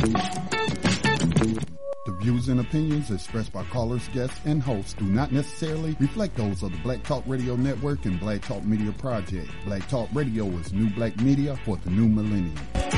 The views and opinions expressed by callers, guests, and hosts do not necessarily reflect those of the Black Talk Radio Network and Black Talk Media Project. Black Talk Radio is new black media for the new millennium.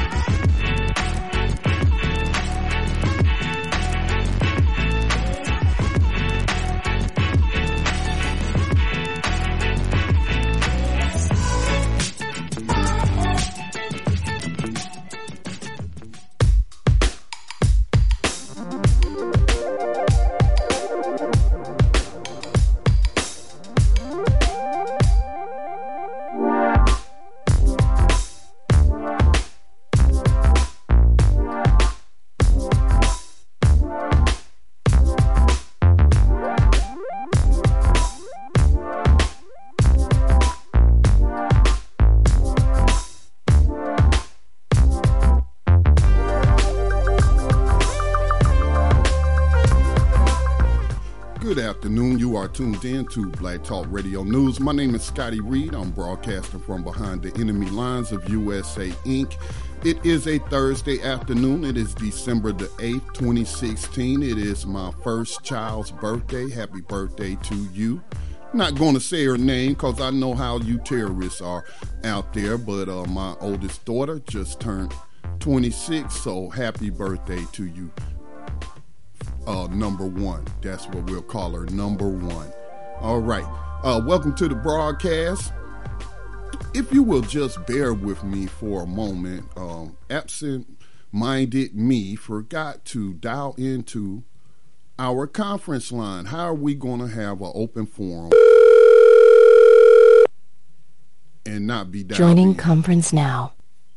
You are tuned in to Black Talk Radio News. My name is Scotty Reed. I'm broadcasting from behind the enemy lines of USA Inc. It is a Thursday afternoon. It is December the 8th, 2016. It is my first child's birthday. Happy birthday to you. I'm not going to say her name because I know how you terrorists are out there, but my oldest daughter just turned 26, so happy birthday to you. Number one. That's what we'll call her, number one. All right. Welcome to the broadcast. If you will just bear with me for a moment, absent-minded me forgot to dial into our conference line. How are we going to have an open forum and not be dialed Joining in? conference now.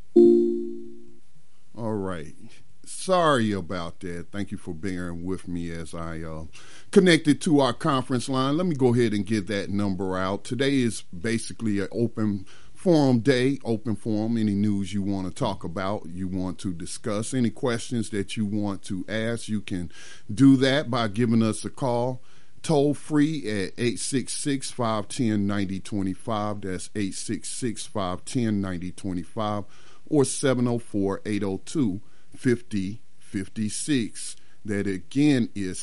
All right. Sorry about that. Thank you for bearing with me as I connected to our conference line. Let me go ahead and get that number out. Today is basically an open forum day, open forum. Any news you want to talk about, you want to discuss, any questions that you want to ask, you can do that by giving us a call. Toll free at 866-510-9025. That's 866-510-9025 or 704-802-5056. That again is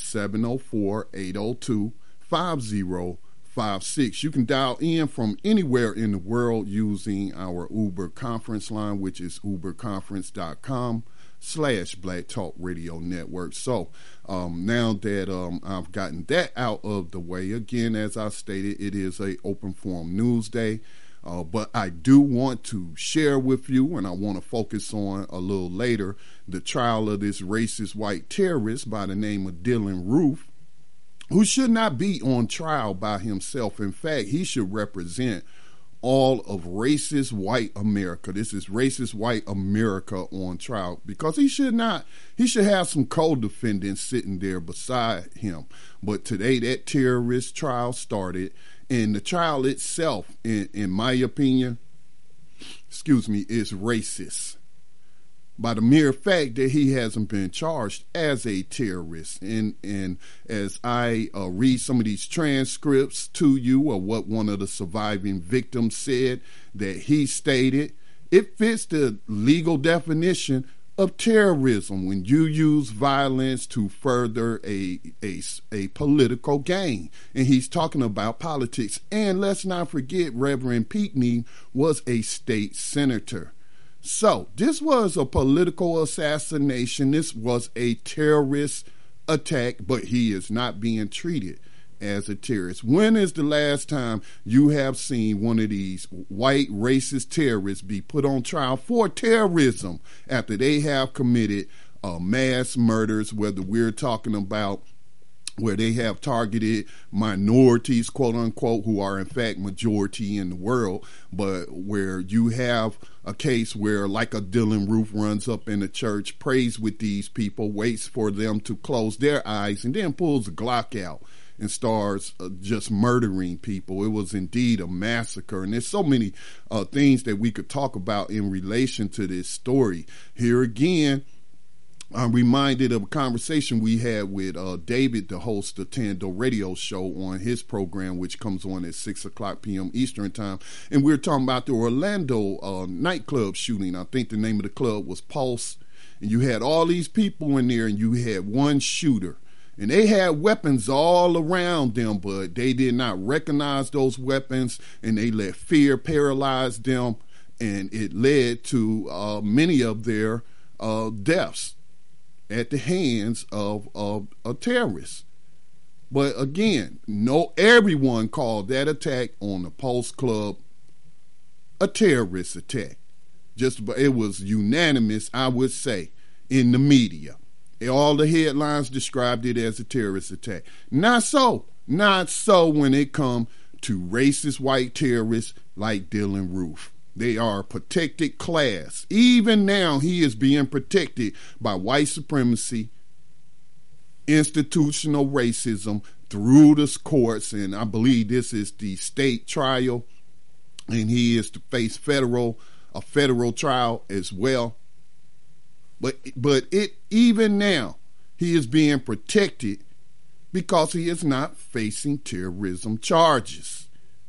704-802-5056. You can dial in from anywhere in the world using our Uber conference line, which is uberconference.com/Black Talk Radio Network. So now that I've gotten that out of the way, again, as I stated, it is a open forum news day. But I do want to share with you, and I want to focus on a little later, the trial of this racist white terrorist by the name of Dylann Roof, who should not be on trial by himself. In fact, he should represent all of racist white America. This is racist white America on trial because he should have some co-defendants sitting there beside him. But today that terrorist trial started. And the trial itself, in my opinion, is racist. By the mere fact that he hasn't been charged as a terrorist. And as I read some of these transcripts to you of what one of the surviving victims said, that he stated, it fits the legal definition of terrorism when you use violence to further a political gain. And he's talking about politics. And let's not forget, Reverend Pinckney was a state senator. So this was a political assassination. This was a terrorist attack, but he is not being treated as a terrorist. When is the last time you have seen one of these white racist terrorists be put on trial for terrorism after they have committed mass murders, whether we're talking about where they have targeted minorities, quote unquote, who are in fact majority in the world, but where you have a case where like a Dylann Roof runs up in the church, prays with these people, waits for them to close their eyes, and then pulls a Glock out and starts just murdering people. It was indeed a massacre. And there's so many things that we could talk about in relation to this story. Here again, I'm reminded of a conversation we had with David, the host of Tando Radio Show, on his program, which comes on at 6 o'clock p.m. Eastern Time. And we were talking about the Orlando nightclub shooting. I think the name of the club was Pulse. and you had all these people in there, and you had one shooter. And they had weapons all around them, but they did not recognize those weapons, and they let fear paralyze them, and it led to many of their deaths at the hands of a terrorist. But again, everyone called that attack on the Post Club a terrorist attack. It was unanimous, I would say, in the media. All the headlines described it as a terrorist attack. Not so when it comes to racist white terrorists like Dylann Roof. They are a protected class. Even now, he is being protected by white supremacy, institutional racism through the courts, and I believe this is the state trial, and he is to face a federal trial as well. But even now, he is being protected because he is not facing terrorism charges.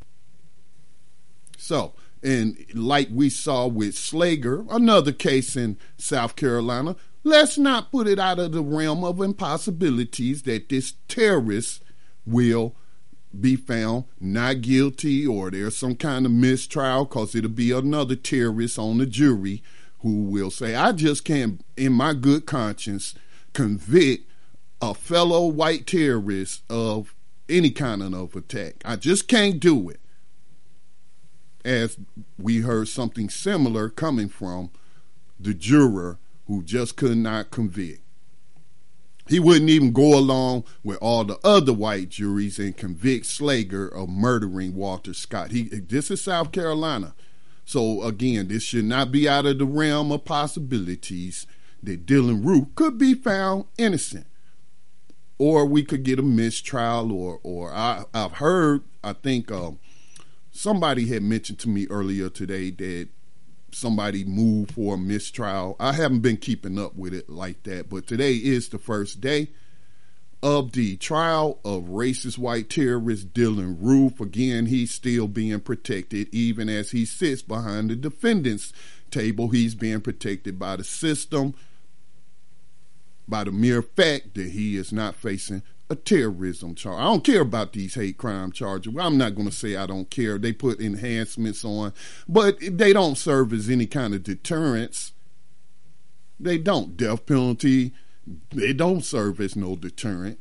So, and like we saw with Slager, another case in South Carolina, let's not put it out of the realm of impossibilities that this terrorist will be found not guilty, or there's some kind of mistrial, because it'll be another terrorist on the jury who will say, I just can't, in my good conscience, convict a fellow white terrorist of any kind of attack. I just can't do it. As we heard something similar coming from the juror who just could not convict. He wouldn't even go along with all the other white juries and convict Slager of murdering Walter Scott. This is South Carolina. So again, this should not be out of the realm of possibilities that Dylann Roof could be found innocent, or we could get a mistrial, or I've heard, I think somebody had mentioned to me earlier today that somebody moved for a mistrial. I haven't been keeping up with it like that, but today is the first day of the trial of racist white terrorist Dylann Roof. Again, he's still being protected, even as he sits behind the defendant's table. He's being protected by the system, by the mere fact that he is not facing a terrorism charge. I don't care about these hate crime charges. I'm not going to say I don't care. They put enhancements on, but they don't serve as any kind of deterrence. They don't. Death penalty, they don't serve as no deterrent.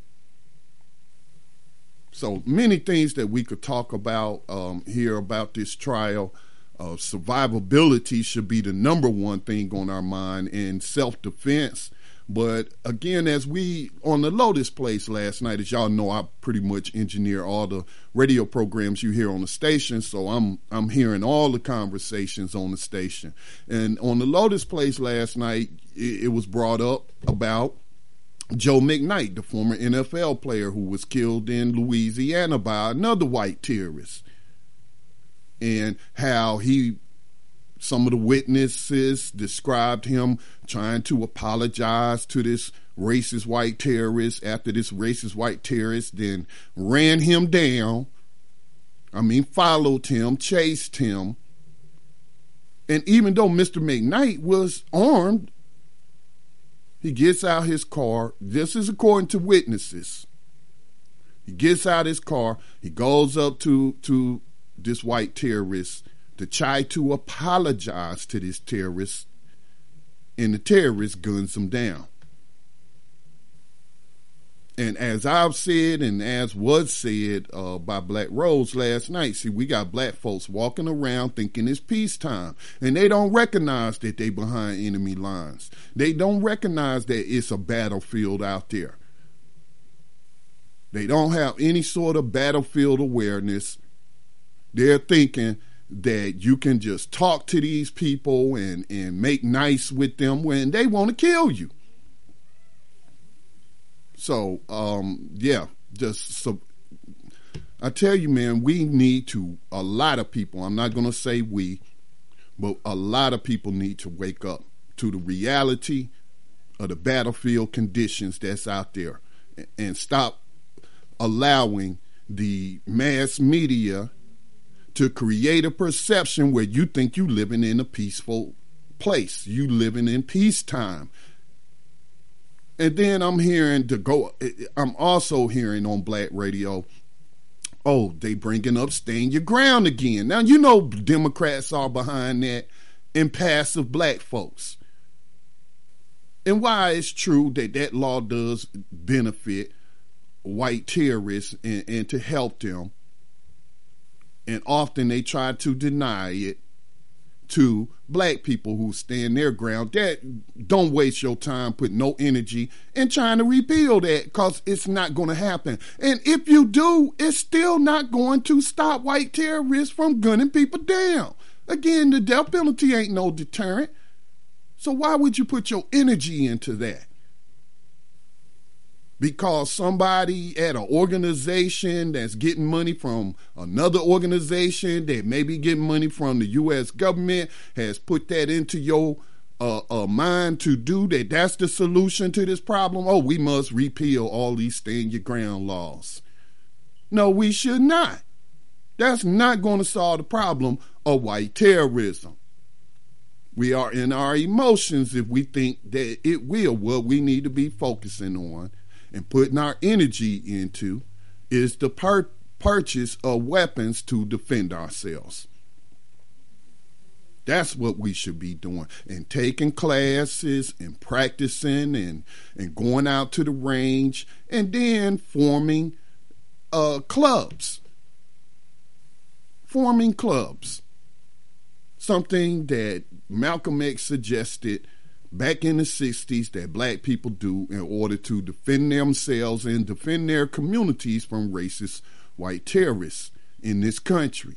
So many things that we could talk about here about this trial. Survivability should be the number one thing on our mind, and self-defense. But again, as we on the Lotus Place last night, as y'all know, I pretty much engineer all the radio programs you hear on the station, so I'm hearing all the conversations on the station. And on the Lotus Place last night, it was brought up about Joe McKnight, the former NFL player who was killed in Louisiana by another white terrorist, and how some of the witnesses described him trying to apologize to this racist white terrorist after this racist white terrorist then ran him down. Followed him, chased him. And even though Mr. McKnight was armed, he gets out his car. This is according to witnesses. He gets out his car. He goes up to this white terrorist to try to apologize to this terrorist, and the terrorist guns him down. And as I've said, and as was said by Black Rose last night, see, we got black folks walking around thinking it's peacetime, and they don't recognize that they behind enemy lines. They don't recognize that it's a battlefield out there. They don't have any sort of battlefield awareness. They're thinking that you can just talk to these people and make nice with them when they want to kill you. So, I tell you, man, we need to, a lot of people, I'm not going to say we, but a lot of people need to wake up to the reality of the battlefield conditions that's out there, and stop allowing the mass media to create a perception where you think you living in a peaceful place. You living in peacetime. And then I'm also hearing on black radio, oh, they bringing up stand your ground again. Now, you know Democrats are behind that, and passive black folks. And why it's true that that law does benefit white terrorists and to help them, and often they try to deny it to black people who stand their ground. That don't waste your time, put no energy in trying to repeal that, because it's not going to happen. And if you do, it's still not going to stop white terrorists from gunning people down. Again, the death penalty ain't no deterrent. So why would you put your energy into that? Because somebody at an organization that's getting money from another organization that may be getting money from the U.S. government has put that into your mind to do that. That's the solution to this problem. Oh, we must repeal all these stand your ground laws. No, we should not. That's not going to solve the problem of white terrorism. We are in our emotions if we think that it will. What we need to be focusing on and putting our energy into is the purchase of weapons to defend ourselves. That's what we should be doing, and taking classes and practicing and going out to the range, and then forming clubs. Forming clubs. Something that Malcolm X suggested back in the 60s that black people do in order to defend themselves and defend their communities from racist white terrorists in this country.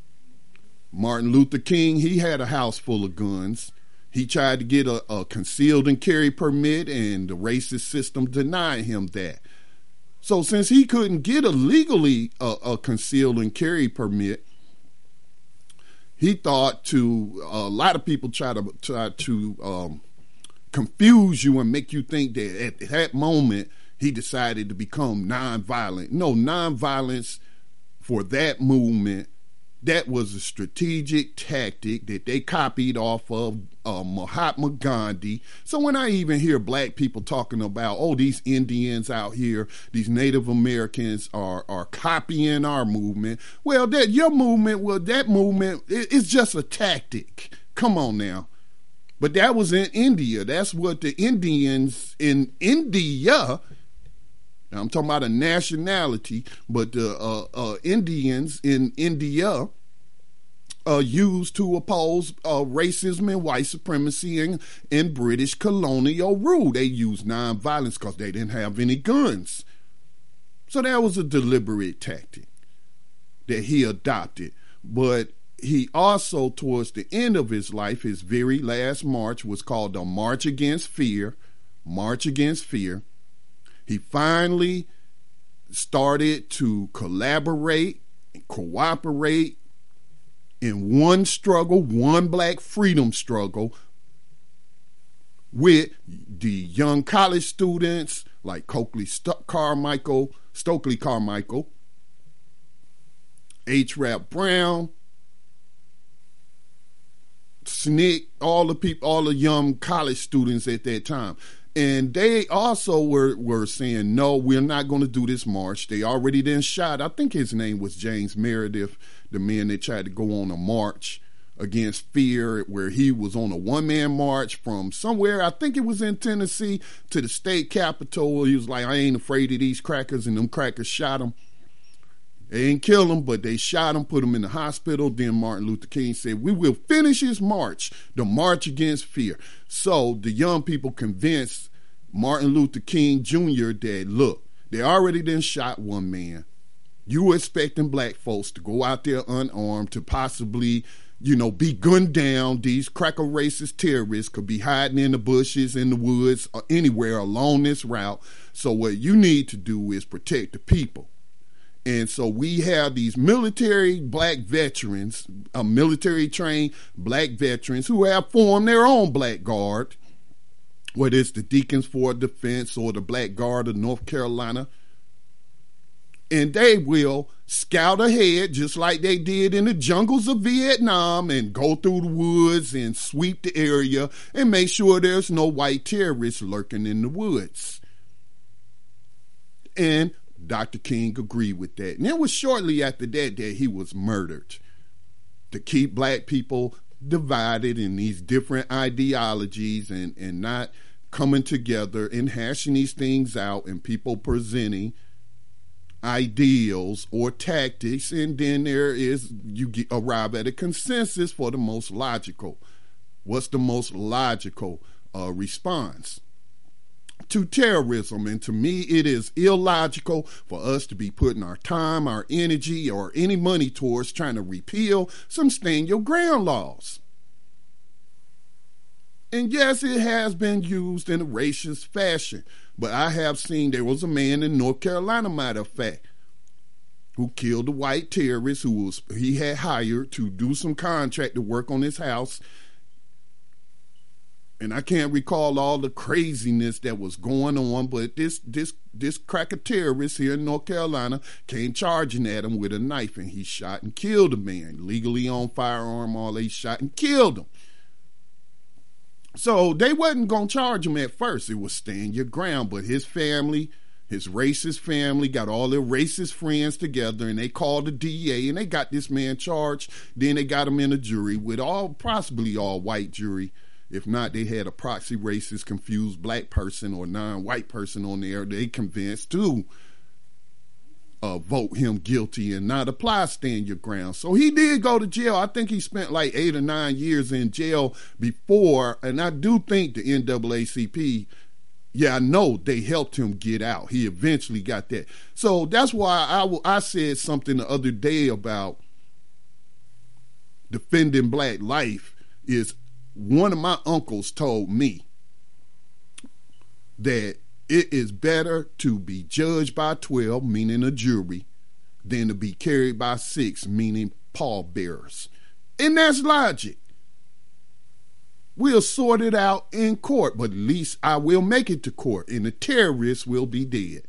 Martin Luther King, he had a house full of guns. He tried to get a concealed and carry permit, and the racist system denied him that. So since he couldn't get a concealed and carry permit, he thought a lot of people try to confuse you and make you think that at that moment he decided to become nonviolent. No, nonviolence for that movement, that was a strategic tactic that they copied off of Mahatma Gandhi. So when I even hear black people talking about, oh, these Indians out here, these Native Americans are copying our movement, well, that movement is just a tactic. Come on now. But that was in India. That's what the Indians in India, I'm talking about a nationality, but the Indians in India used to oppose racism and white supremacy and British colonial rule. They used nonviolence because they didn't have any guns. So that was a deliberate tactic that he adopted. But he also, towards the end of his life, his very last march was called the March Against Fear. March Against Fear. He finally started to collaborate and cooperate in one struggle, one black freedom struggle, with the young college students like Stokely Carmichael, H. Rap Brown, SNCC, all the young college students at that time. And they also were saying, no, we're not going to do this march. They already then shot, I think his name was James Meredith, the man that tried to go on a march against fear, where he was on a one-man march from somewhere, I think it was in Tennessee, to the state capitol. He was like, I ain't afraid of these crackers, and them crackers shot him. They didn't kill him, but they shot him, put him in the hospital. Then Martin Luther King said, we will finish his march, the March Against Fear. So the young people convinced Martin Luther King Jr. that, look, they already done shot one man. You were expecting black folks to go out there unarmed to possibly, be gunned down. These cracker racist terrorists could be hiding in the bushes, in the woods, or anywhere along this route. So what you need to do is protect the people. And so we have these military black veterans, military trained black veterans who have formed their own Black Guard, whether it's the Deacons for Defense or the Black Guard of North Carolina. and they will scout ahead just like they did in the jungles of Vietnam and go through the woods and sweep the area and make sure there's no white terrorists lurking in the woods. And Dr. King agreed with that. And it was shortly after that that he was murdered, to keep black people divided in these different ideologies and not coming together and hashing these things out, and people presenting ideals or tactics, and then arrive at a consensus for the most logical. What's the most logical response to terrorism? And to me, it is illogical for us to be putting our time, our energy, or any money towards trying to repeal some stand your ground laws. And yes, it has been used in a racist fashion, but I have seen there was a man in North Carolina, matter of fact, who killed a white terrorist he had hired to do some contractor work on his house. And I can't recall all the craziness that was going on, but this cracker terrorist here in North Carolina came charging at him with a knife, and he shot and killed a man, legally on firearm, all they shot and killed him. So they wasn't going to charge him at first. It was stand your ground, but his family, his racist family, got all their racist friends together, and they called the DA, and they got this man charged. Then they got him in a jury with possibly all white jury. If not, they had a proxy racist, confused black person or non-white person on there. They convinced to vote him guilty and not apply stand your ground. So he did go to jail. I think he spent like 8 or 9 years in jail before. And I do think the NAACP, I know they helped him get out. He eventually got that. So that's why I said something the other day about defending black life. Is one of my uncles told me that it is better to be judged by 12, meaning a jury, than to be carried by 6, meaning pallbearers. And that's logic. We'll sort it out in court, but at least I will make it to court, and the terrorists will be dead.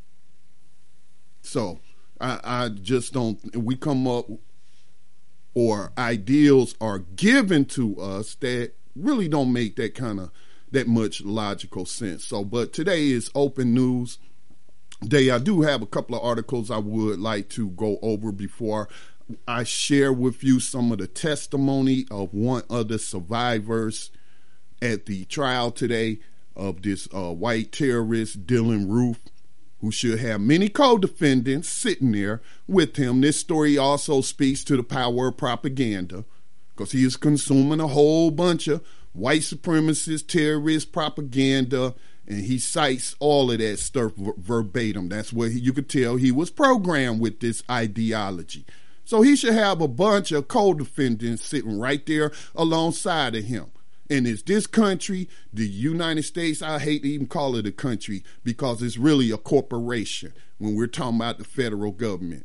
So I just don't, we come up, or ideals are given to us that really don't make that much logical sense. So, but today is Open News Day. I do have a couple of articles I would like to go over before I share with you some of the testimony of one of the survivors at the trial today of this white terrorist, Dylann Roof, who should have many co-defendants sitting there with him. This story also speaks to the power of propaganda, because he is consuming a whole bunch of white supremacist, terrorist propaganda, and he cites all of that stuff verbatim. That's what you could tell he was programmed with this ideology. So he should have a bunch of co-defendants sitting right there alongside of him. And it's this country, the United States, I hate to even call it a country because it's really a corporation when we're talking about the federal government.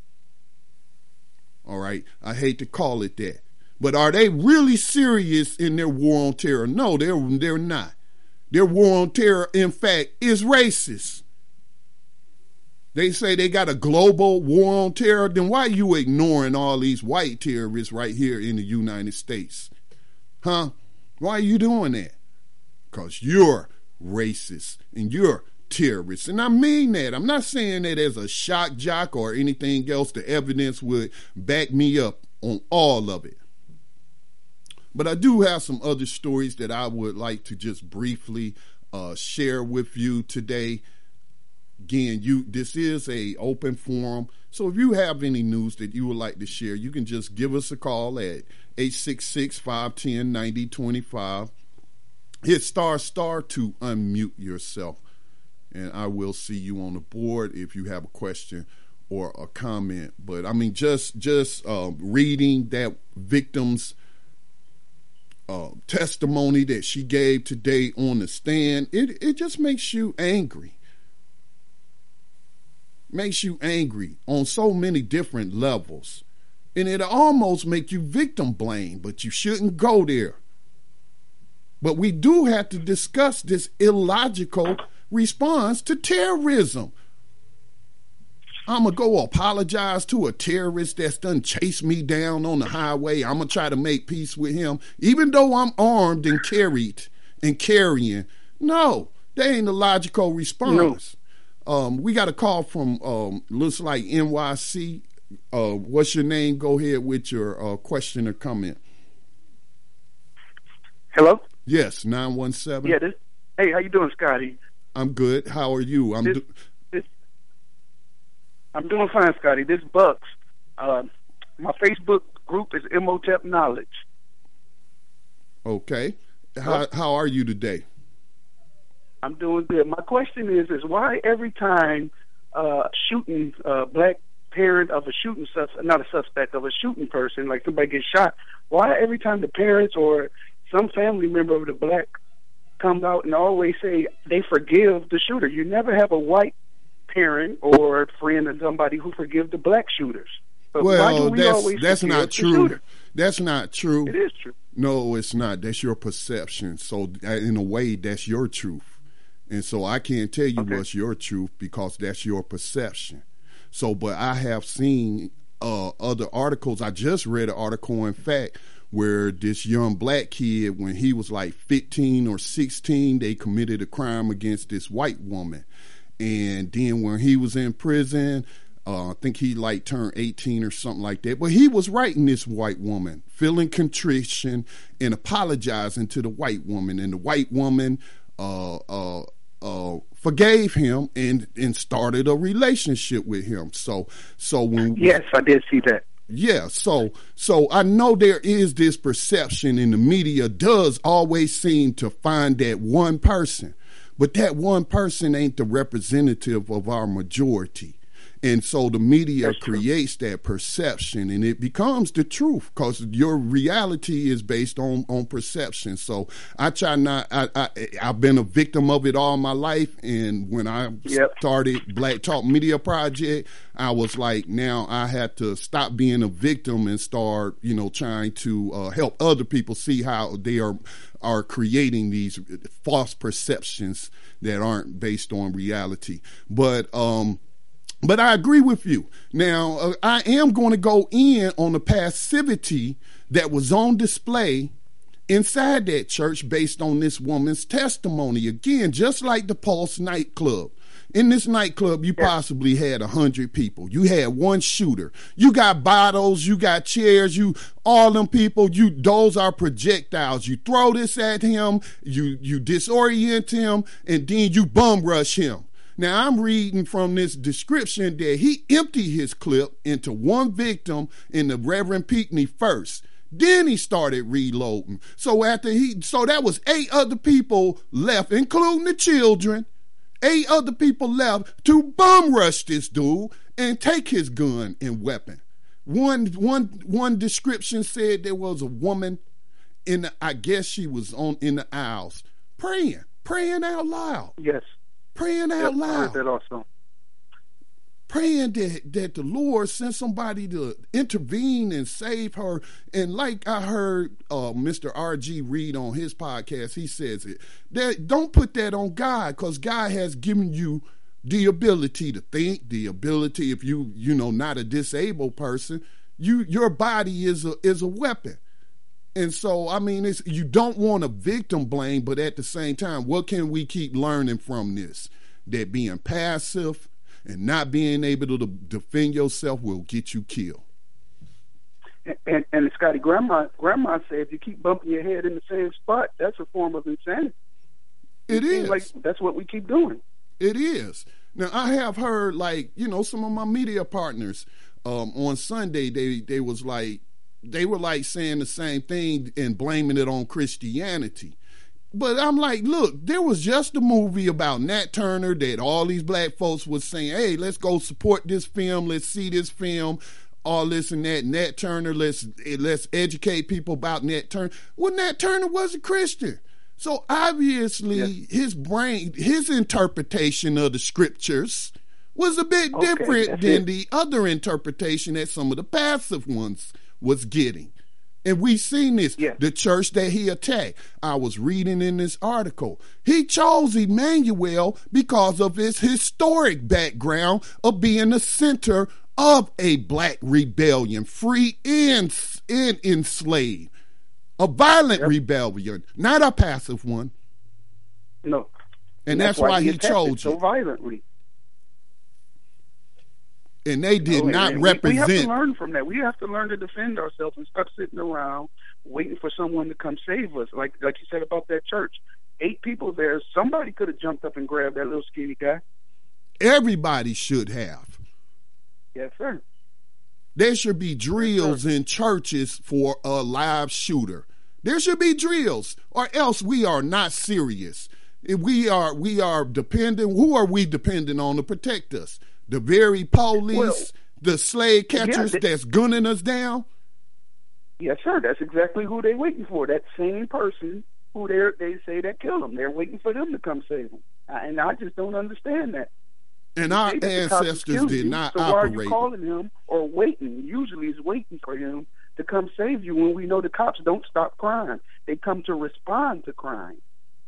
All right, I hate to call it that. But are they really serious in their war on terror? No, they're not. Their war on terror, in fact, is racist. They say they got a global war on terror. Then why are you ignoring all these white terrorists right here in the United States? Huh? Why are you doing that? Because you're racist and you're terrorists. And I mean that. I'm not saying that as a shock jock or anything else. The evidence would back me up on all of it. But I do have some other stories that I would like to just briefly share with you today. Again, this is a open forum. So if you have any news that you would like to share, you can just give us a call at 866-510-9025. Hit star to unmute yourself. And I will see you on the board if you have a question or a comment. But I mean, just reading that victim's testimony that she gave today on the stand, it just makes you angry. Makes you angry on so many different levels. And it almost make you victim blame, but you shouldn't go there. But we do have to discuss this illogical response to terrorism. I'm going to go apologize to a terrorist that's done chased me down on the highway. I'm going to try to make peace with him, even though I'm armed and carrying. No, that ain't a logical response. No. We got a call from, looks like NYC. What's your name? Go ahead with your question or comment. Hello? Yes, 917. Yeah, hey, how you doing, Scotty? I'm good. How are you? I'm doing fine, Scotty. This Bucks. My Facebook group is Imhotep Knowledge. Okay. How are you today? I'm doing good. My question is why every time shooting black parent of a shooting not a suspect of a shooting person, like somebody gets shot, why every time the parents or some family member of the black comes out and always say they forgive the shooter? You never have a white parent or friend or somebody who forgive the black shooters. But well, that's not true. That's not true. It is true. No, it's not. That's your perception. So in a way, that's your truth. And so I can't tell you what's your truth because that's your perception. So, but I have seen other articles. I just read an article, in fact, where this young black kid, when he was like 15 or 16, they committed a crime against this white woman. And then when he was in prison, I think he like turned 18 or something like that. But he was writing this white woman, feeling contrition and apologizing to the white woman. And the white woman forgave him and started a relationship with him. So when yes, I did see that. Yeah, so I know there is this perception, and the media does always seem to find that one person, but that one person ain't the representative of our majority. And so the media creates that perception, and it becomes the truth because your reality is based on perception. So I try not. I've been a victim of it all my life, and when I started Black Talk Media Project, I was like, now I had to stop being a victim and start, trying to help other people see how they are creating these false perceptions that aren't based on reality. But I agree with you. Now, I am going to go in on the passivity that was on display inside that church based on this woman's testimony. Again, just like the Pulse nightclub. In this nightclub, you possibly had 100 people. You had one shooter. You got bottles, you got chairs, all them people, those are projectiles. You throw this at him, you disorient him, and then you bum rush him. Now, I'm reading from this description that he emptied his clip into one victim in the Reverend Pinckney first. Then he started reloading. So that was 8 other people left, including the children. 8 other people left to bum rush this dude and take his gun and weapon. One description said there was a woman I guess she was in the aisles praying out loud. Yes. Praying out loud. I heard that also. Praying that the Lord sent somebody to intervene and save her. And like I heard Mr. R.G. Reed on his podcast, he says it. Don't put that on God, because God has given you the ability to think, the ability, if you not a disabled person, your body is a weapon. And so, I mean, you don't want to victim blame, but at the same time, what can we keep learning from this? That being passive and not being able to defend yourself will get you killed. And Scotty, Grandma said if you keep bumping your head in the same spot, that's a form of insanity. It is. Like that's what we keep doing. It is. Now, I have heard, some of my media partners on Sunday, they were like saying the same thing and blaming it on Christianity. But I'm like, look, there was just a movie about Nat Turner that all these black folks was saying, hey, let's go support this film. Let's see this film, all this and that. Nat Turner, let's educate people about Nat Turner. Well, Nat Turner was a Christian. So obviously his interpretation of the scriptures was a bit different than the other interpretation that some of the passive ones was getting. And we seen this. Yes. The church that he attacked. I was reading in this article. He chose Emmanuel because of his historic background of being the center of a black rebellion, free and enslaved. A violent rebellion, not a passive one. No. And that's why he chose so violently. And they did not represent. We have to learn from that. We have to learn to defend ourselves and stop sitting around waiting for someone to come save us. Like you said about that church. 8 people there. Somebody could have jumped up and grabbed that little skinny guy. Everybody should have. Yes, sir. There should be drills in churches for a live shooter. There should be drills, or else we are not serious. If we are dependent. Who are we dependent on to protect us? The very police, the slave catchers that's gunning us down? Yes, sir. That's exactly who they're waiting for. That same person who they say that killed them. They're waiting for them to come save them. And I just don't understand that. And our ancestors did not operate. So why are you calling him or waiting? Usually it's waiting for him to come save you when we know the cops don't stop crime. They come to respond to crime.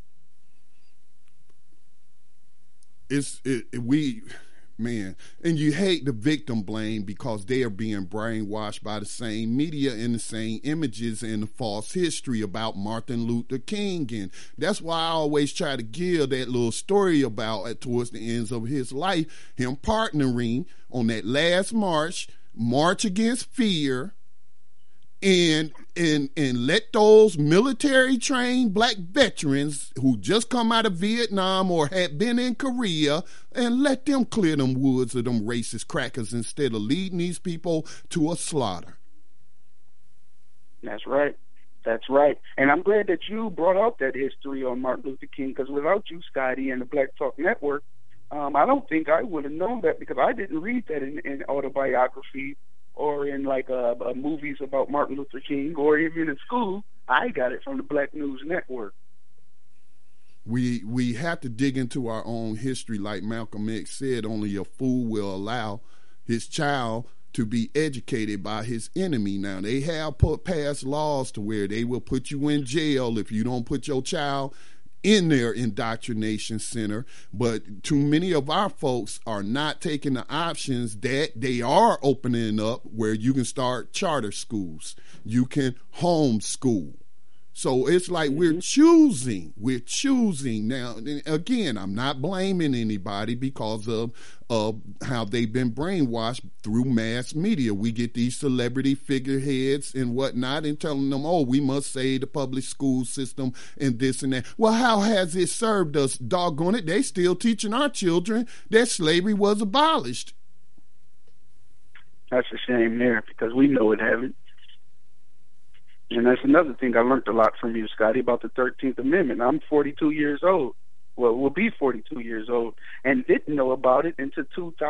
Man, and you hate the victim blame because they are being brainwashed by the same media and the same images and the false history about Martin Luther King. And that's why I always try to give that little story about towards the ends of his life, him partnering on that last March Against Fear, and let those military trained black veterans who just come out of Vietnam or had been in Korea, and let them clear them woods of them racist crackers instead of leading these people to a slaughter. That's right. That's right. And I'm glad that you brought out that history on Martin Luther King, because without you, Scotty, and the Black Talk Network, I don't think I would have known that, because I didn't read that in autobiography or in movies about Martin Luther King, or even in school. I got it from the Black News Network. We have to dig into our own history. Like Malcolm X said, only a fool will allow his child to be educated by his enemy. Now, they have passed laws to where they will put you in jail if you don't put your child in their indoctrination center, but too many of our folks are not taking the options that they are opening up, where you can start charter schools, you can homeschool. So it's like we're choosing. Now, again, I'm not blaming anybody because of how they've been brainwashed through mass media. We get these celebrity figureheads and whatnot and telling them, oh, we must save the public school system and this and that. Well, how has it served us? Doggone it, they still teaching our children that slavery was abolished. That's a shame there, because we know it haven't. And that's another thing I learned a lot from you, Scotty, about the 13th Amendment. I'm 42 years old. Well, we'll be 42 years old, and didn't know about it until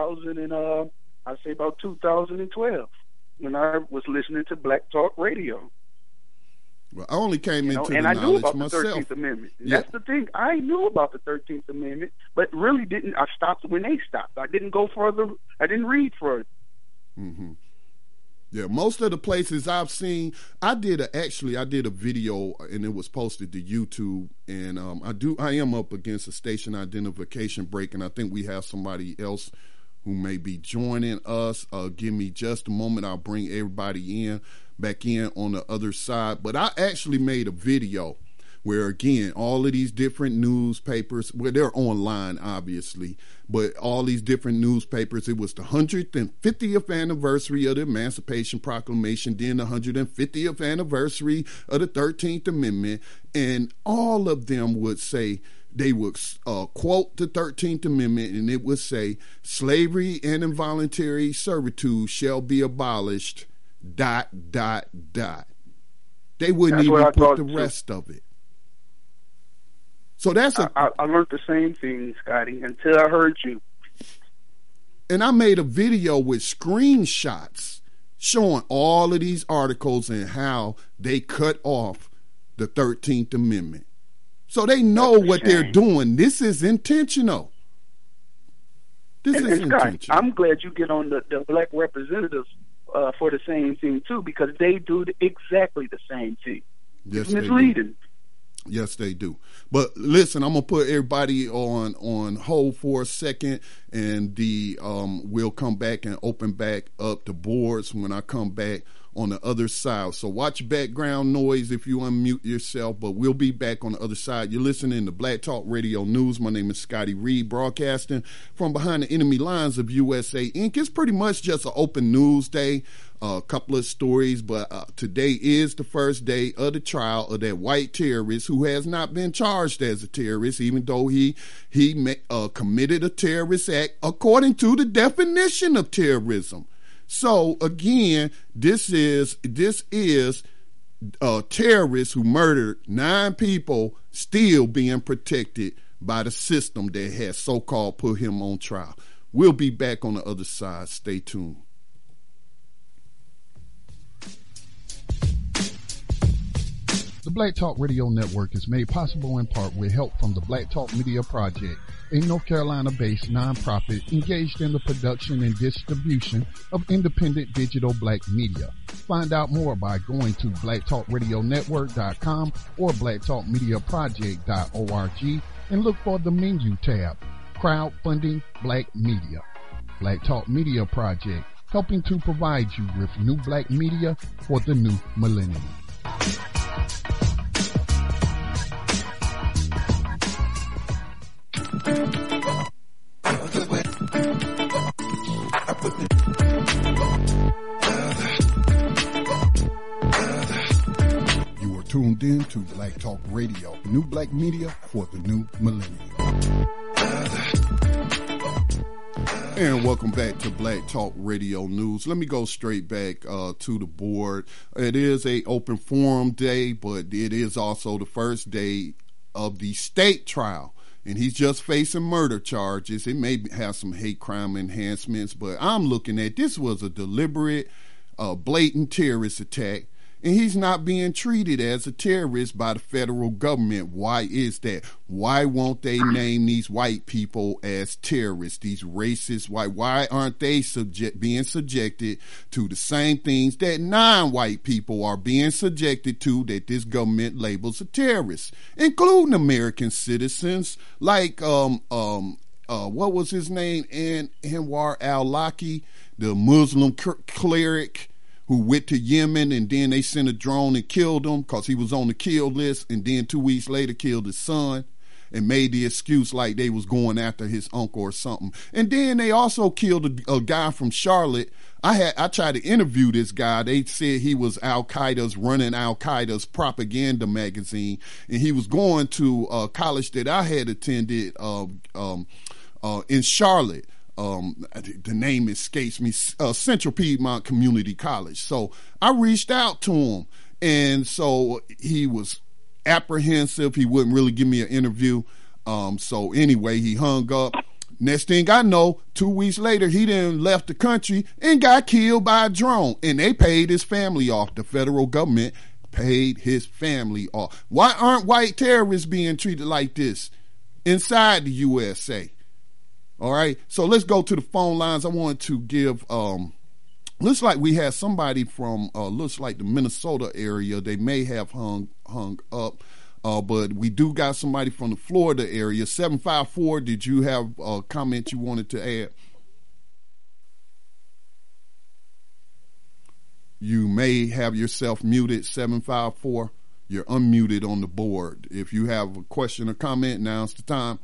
2012, when I was listening to Black Talk Radio. Well, I only came into the and I knew about myself. The 13th Amendment. Yeah. That's the thing. I knew about the 13th Amendment, but really didn't. I stopped when they stopped. I didn't go further. I didn't read further. Mm-hmm. Yeah, most of the places I've seen, I did a video and it was posted to YouTube, and I am up against a station identification break, and I think we have somebody else who may be joining us. Give me just a moment. I'll bring everybody back in on the other side. But I actually made a video where, again, all of these different newspapers, well, they're online, obviously, but all these different newspapers, it was the 150th anniversary of the Emancipation Proclamation, then the 150th anniversary of the 13th Amendment, and all of them would say, they would quote the 13th Amendment, and it would say, slavery and involuntary servitude shall be abolished, ... They wouldn't even put the rest of it. So that's I learned the same thing, Scotty, until I heard you. And I made a video with screenshots showing all of these articles and how they cut off the 13th Amendment. So they know what they're doing. This is intentional. This is intentional. Scott, I'm glad you get on the black representatives for the same thing too, because they do exactly the same thing. Yes, it's misleading. Yes, they do. But listen, I'm gonna put everybody on hold for a second, and we'll come back and open back up the boards when I come back on the other side. So watch background noise if you unmute yourself, but we'll be back on the other side. You're listening to Black Talk Radio News. My name is Scotty Reed, broadcasting from behind the enemy lines of USA Inc. It's pretty much just an open news day. A couple of stories, but today is the first day of the trial of that white terrorist who has not been charged as a terrorist, even though he committed a terrorist act according to the definition of terrorism. So again, this is a terrorist who murdered 9 people still being protected by the system that has so-called put him on trial. We'll be back on the other side. Stay tuned. The Black Talk Radio Network is made possible in part with help from the Black Talk Media Project, a North Carolina-based nonprofit engaged in the production and distribution of independent digital black media. Find out more by going to blacktalkradionetwork.com or blacktalkmediaproject.org and look for the menu tab, Crowdfunding Black Media. Black Talk Media Project, helping to provide you with new black media for the new millennium. You are tuned in to Black Talk Radio, new black media for the new millennium. And welcome back to Black Talk Radio News. Let me go straight back to the board. It is a open forum day, but it is also the first day of the state trial. And he's just facing murder charges. It may have some hate crime enhancements, but I'm looking at this was a deliberate, blatant terrorist attack. And he's not being treated as a terrorist by the federal government. Why is that? Why won't they name these white people as terrorists, these racists? Why aren't they being subjected to the same things that non-white people are being subjected to that this government labels a terrorist, including American citizens like what was his name? Anwar al-Awlaki, the Muslim cleric who went to Yemen, and then they sent a drone and killed him because he was on the kill list, and then 2 weeks later killed his son and made the excuse like they was going after his uncle or something. And then they also killed a guy from Charlotte. I tried to interview this guy. They said he was running Al-Qaeda's propaganda magazine, and he was going to a college that I had attended in Charlotte. The name escapes me, Central Piedmont Community College. So I reached out to him, and so he was apprehensive. He wouldn't really give me an interview. So anyway, he hung up. Next thing I know, 2 weeks later, he then left the country and got killed by a drone, and they paid his family off. The federal government paid his family off. Why aren't white terrorists being treated like this inside the USA? All right, so let's go to the phone lines. I want to give, looks like we had somebody from, looks like the Minnesota area. They may have hung up, but we do got somebody from the Florida area. 754, did you have a comment you wanted to add? You may have yourself muted, 754. You're unmuted on the board. If you have a question or comment, now's the time.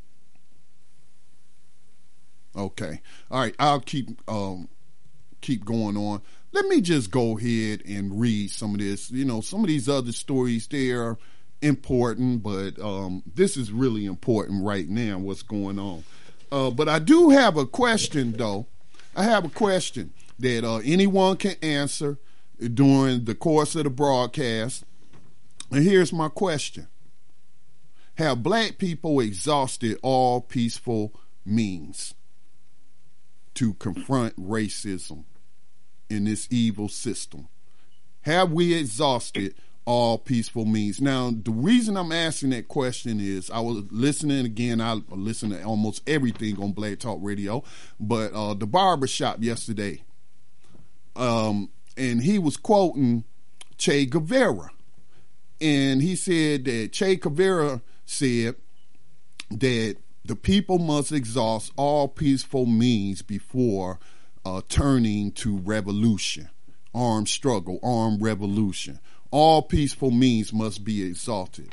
Okay. All right. I'll keep going on. Let me just go ahead and read some of this. You know, some of these other stories, they're important, but this is really important right now, what's going on. But I do have a question, though. I have a question that anyone can answer during the course of the broadcast. And here's my question. Have black people exhausted all peaceful means to confront racism in this evil system? Have we exhausted all peaceful means? Now, the reason I'm asking that question is I was listening again. I listen to almost everything on Black Talk Radio, but the barbershop yesterday, And he was quoting Che Guevara. And he said that Che Guevara said that the people must exhaust all peaceful means before turning to revolution, armed struggle, armed revolution. All peaceful means must be exhausted.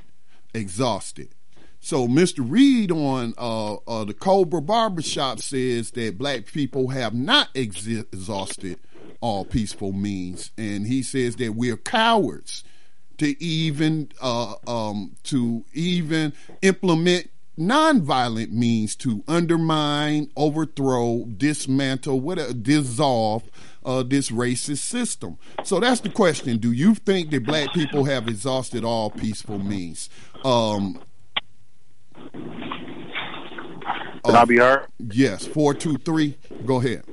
So Mr. Reed on the Cobra Barbershop says that black people have not exhausted all peaceful means, and he says that we're cowards to even implement nonviolent means to undermine, overthrow, dismantle, dissolve this racist system. So that's the question. Do you think that black people have exhausted all peaceful means? Can I be heard? Yes, 423. Go ahead.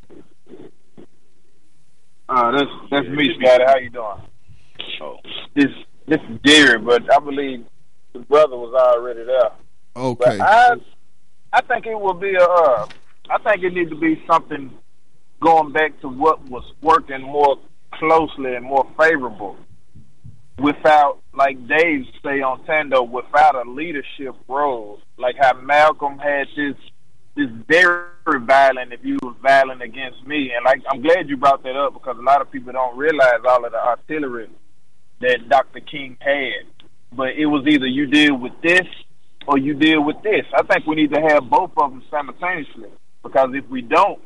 That's me, Scotty. How you doing? Oh, this is Jerry, but I believe the brother was already there. Okay. But I think it will be I think it needs to be something going back to what was working more closely and more favorable, without, like Dave say on Tando, without a leadership role. Like how Malcolm had this very violent, if you was violent against me. And like, I'm glad you brought that up, because a lot of people don't realize all of the artillery that Dr. King had. But it was either you deal with this or you deal with this. I think we need to have both of them simultaneously, because if we don't,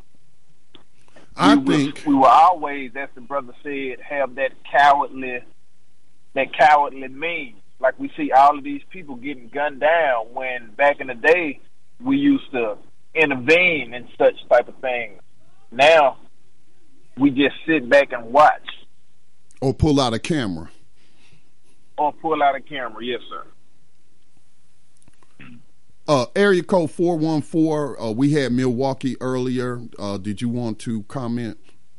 we will always, as the brother said, have that cowardly mean. Like we see all of these people getting gunned down, when back in the day we used to intervene in such type of things. Now we just sit back and watch. Or pull out a camera. Yes, sir. Area code 414. We had Milwaukee earlier. Did you want to comment?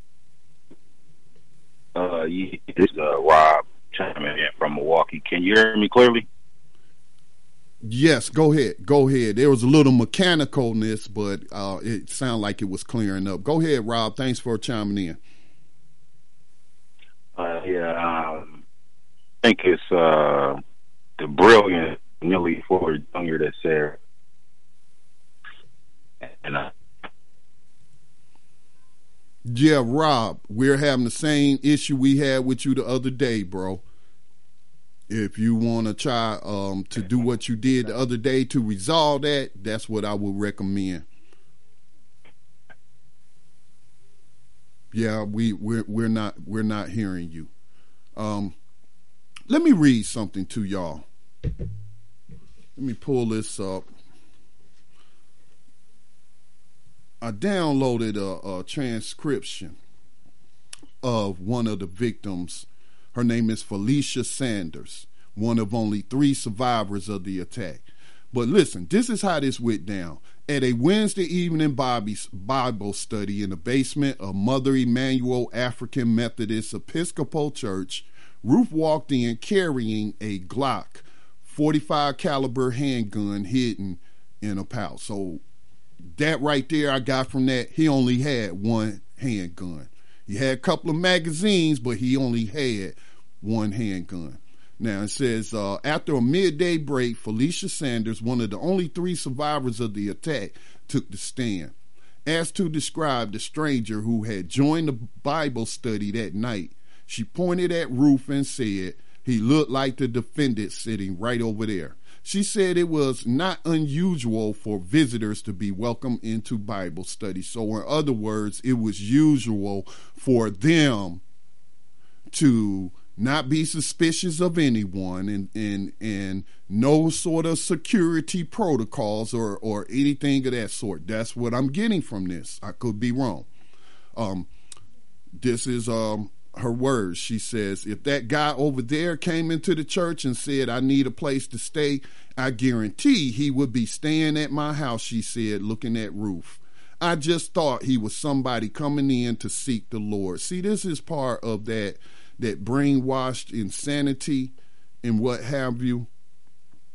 Yeah, this is Rob chiming in from Milwaukee. Can you hear me clearly? Yes, go ahead. There was a little mechanicalness, but it sounded like it was clearing up. Go ahead, Rob. Thanks for chiming in. I think it's the brilliant Millie Ford Jr. that said, and yeah, Rob, we're having the same issue we had with you the other day, bro. If you want to try to do what you did the other day to resolve that, that's what I would recommend. Yeah, we're not hearing you. Let me read something to y'all. Let me pull this up. I downloaded a transcription of one of the victims. Her name is Felicia Sanders, one of only 3 survivors of the attack. But listen, this is how this went down. At a Wednesday evening Bible study in the basement of Mother Emanuel African Methodist Episcopal Church, Ruth walked in carrying a Glock 45 caliber handgun hidden in a pouch. So that right there, I got from that, he only had one handgun. He had a couple of magazines, but he only had one handgun. Now it says, after a midday break, Felicia Sanders, one of the only 3 survivors of the attack, took the stand. Asked to describe the stranger who had joined the Bible study that night, she pointed at Ruth and said he looked like the defendant sitting right over there. She said it was not unusual for visitors to be welcomed into Bible study. So in other words, it was usual for them to not be suspicious of anyone and no sort of security protocols or anything of that sort. That's what I'm getting from this. I could be wrong. This is her words. She says, if that guy over there came into the church and said, I need a place to stay, I guarantee he would be staying at my house, she said, looking at Ruth. I just thought he was somebody coming in to seek the Lord. See, this is part of that brainwashed insanity and what have you.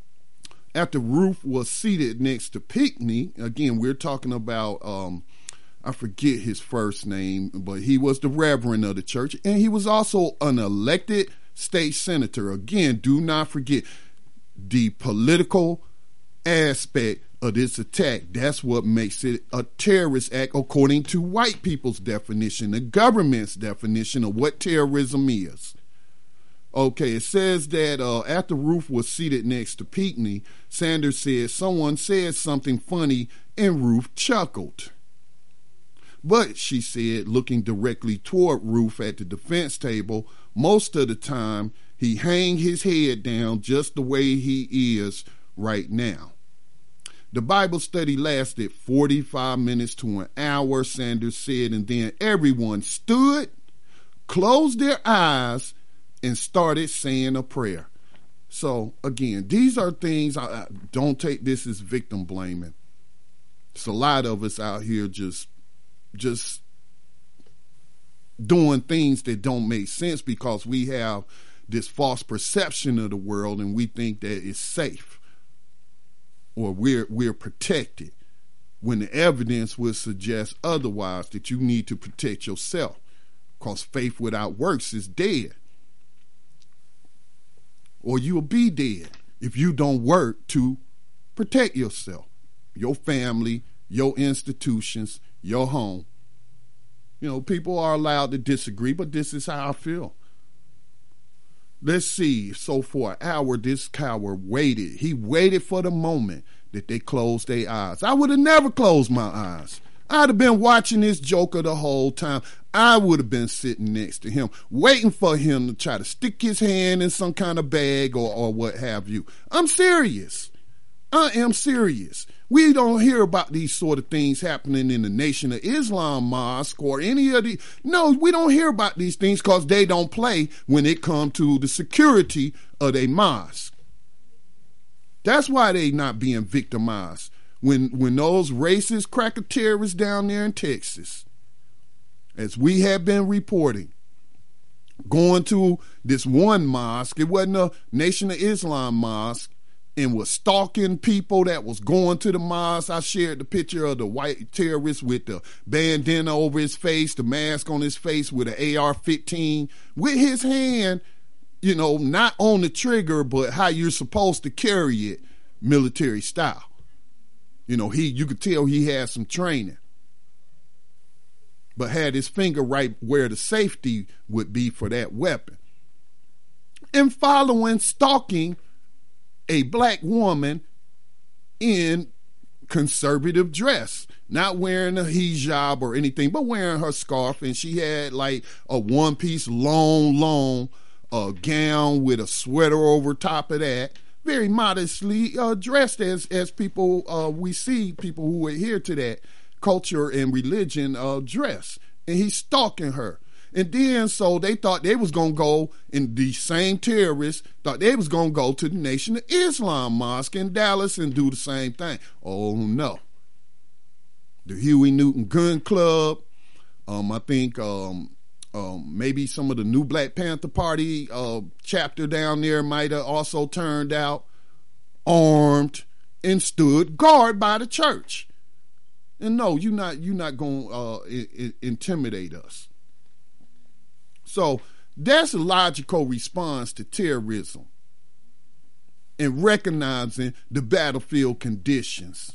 After Ruth was seated next to Pinckney, again, we're talking about I forget his first name, but he was the reverend of the church, and he was also an elected state senator. Again, do not forget the political aspect of this attack. That's what makes it a terrorist act according to white people's definition, the government's definition of what terrorism is. Okay, it says that after Ruth was seated next to Pinckney, Sanders said someone said something funny and Ruth chuckled. But, she said, looking directly toward Ruth at the defense table, most of the time he hang his head down just the way he is right now. The Bible study lasted 45 minutes to an hour, Sanders said, and then everyone stood, closed their eyes, and started saying a prayer. So, again, these are things, I don't take this as victim blaming. It's a lot of us out here just doing things that don't make sense because we have this false perception of the world and we think that it's safe or we're protected, when the evidence would suggest otherwise, that you need to protect yourself, because faith without works is dead. Or you'll be dead if you don't work to protect yourself, your family, your institutions, your home. You know, people are allowed to disagree, but this is how I feel. Let's see. So for an hour, this coward waited. He waited for the moment that they closed their eyes. I would have never closed my eyes. I'd have been watching this joker the whole time. I would have been sitting next to him, waiting for him to try to stick his hand in some kind of bag or what have you. I'm serious. I am serious. We don't hear about these sort of things happening in the Nation of Islam mosque or any of the. No, we don't hear about these things because they don't play when it comes to the security of their mosque. That's why they not being victimized. When those racist cracker terrorists down there in Texas, as we have been reporting, going to this one mosque, it wasn't a Nation of Islam mosque, and was stalking people that was going to the mosque. I shared the picture of the white terrorist with the bandana over his face, the mask on his face with an AR-15, with his hand, you know, not on the trigger, but how you're supposed to carry it, military style. You know, you could tell he had some training, but had his finger right where the safety would be for that weapon. And following, stalking a black woman in conservative dress, not wearing a hijab or anything, but wearing her scarf. And she had like a one-piece long gown with a sweater over top of that, very modestly dressed as people, we see people who adhere to that culture and religion dress. And he's stalking her. And then so they thought they was going to go, and the same terrorists thought they was going to go to the Nation of Islam mosque in Dallas and do the same thing. Oh no. The Huey Newton Gun Club, I think maybe some of the new Black Panther Party chapter down there might have also turned out armed and stood guard by the church. And no, you're not going to intimidate us. So that's a logical response to terrorism and recognizing the battlefield conditions.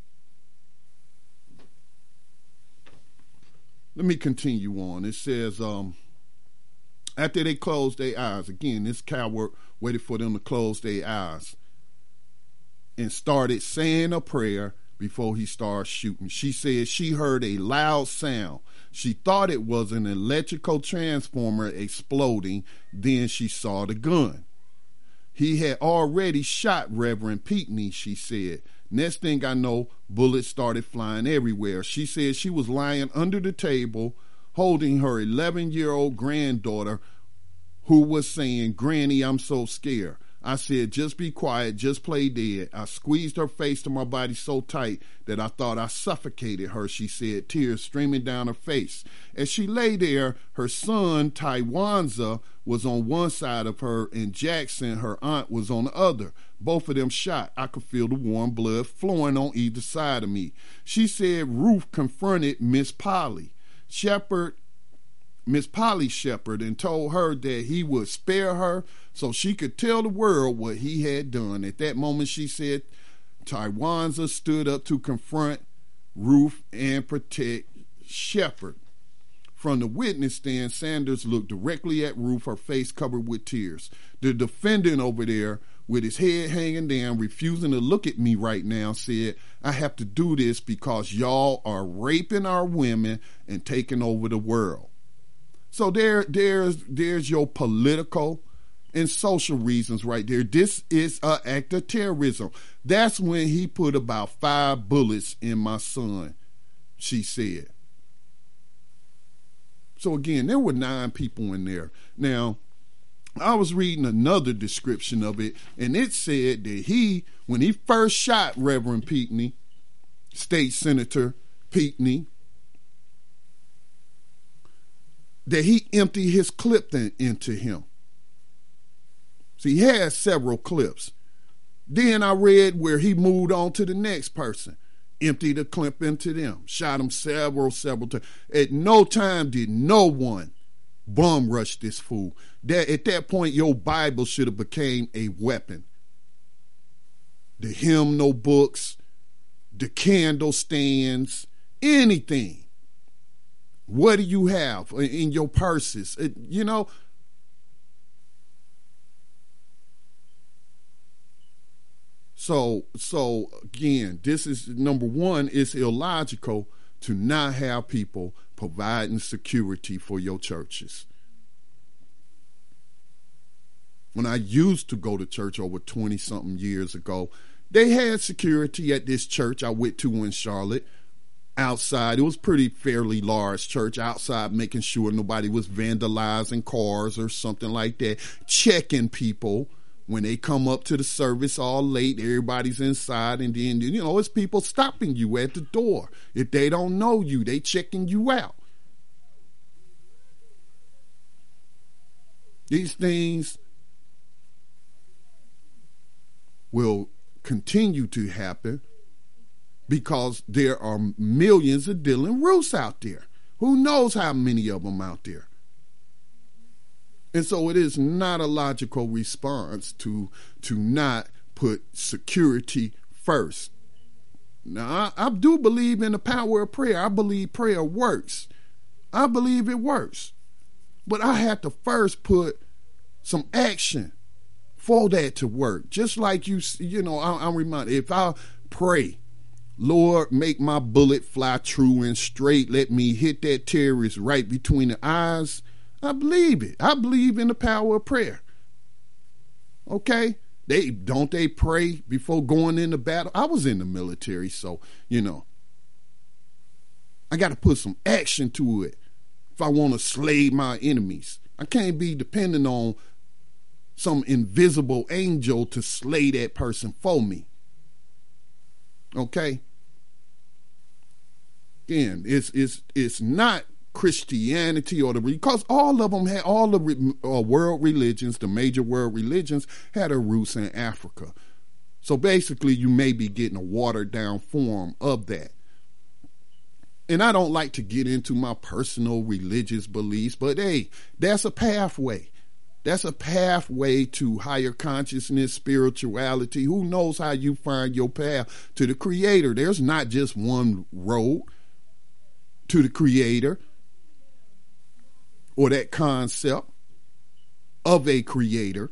Let me continue on. It says, after they closed their eyes, again, this coward waited for them to close their eyes and started saying a prayer before he started shooting. She said she heard a loud sound. She thought it was an electrical transformer exploding. Then she saw the gun. He had already shot Reverend Pinckney, she said. Next thing I know, bullets started flying everywhere. She said she was lying under the table holding her 11-year-old granddaughter who was saying, "Granny, I'm so scared. I said, just be quiet, just play dead. I squeezed her face to my body so tight that I thought I suffocated her, she said, tears streaming down her face. As she lay there, her son, Tywanza, was on one side of her, and Jackson, her aunt, was on the other. Both of them shot. I could feel the warm blood flowing on either side of me. She said Ruth confronted Miss Polly Shepard, and told her that he would spare her so she could tell the world what he had done. At that moment, she said, Tywanza stood up to confront Ruth and protect Shepard. From the witness stand, Sanders looked directly at Ruth, her face covered with tears. The defendant over there, with his head hanging down, refusing to look at me right now, said, I have to do this because y'all are raping our women and taking over the world. So there's your political and social reasons right there. This is an act of terrorism. That's when he put about 5 bullets in my son, she said. So again, there were 9 people in there. Now, I was reading another description of it, and it said that when he first shot Reverend Pinckney, State Senator Pinckney, that he emptied his clip into him. So he had several clips. Then I read where he moved on to the next person, emptied a clip into them, shot him several times. At no time did no one bum rush this fool. At that point, your Bible should have became a weapon. The hymnal books, the candle stands, anything. What do you have in your purses? So again, this is number one. It's illogical to not have people providing security for your churches. When I used to go to church over 20-something years ago, they had security at this church I went to in Charlotte. Outside, it was pretty fairly large church, outside making sure nobody was vandalizing cars or something like that, checking people when they come up to the service all late, everybody's inside, and then, it's people stopping you at the door. If they don't know you, they checking you out. These things will continue to happen because there are millions of Dylan Roos out there. Who knows how many of them out there? And so it is not a logical response to not put security first. Now, I do believe in the power of prayer. I believe prayer works. I believe it works. But I have to first put some action for that to work. Just like I'm reminded, if I pray, Lord, make my bullet fly true and straight, let me hit that terrorist right between the eyes, I believe it. I believe in the power of prayer. Okay? Don't they pray before going into battle? I was in the military, so, I got to put some action to it if I want to slay my enemies. I can't be depending on some invisible angel to slay that person for me. Okay? Again, it's not Christianity because all of them had, all the world religions, the major world religions had their roots in Africa. So basically you may be getting a watered down form of that. And I don't like to get into my personal religious beliefs, but hey, that's a pathway. That's a pathway to higher consciousness, spirituality. Who knows how you find your path to the Creator? There's not just one road to the Creator or that concept of a Creator.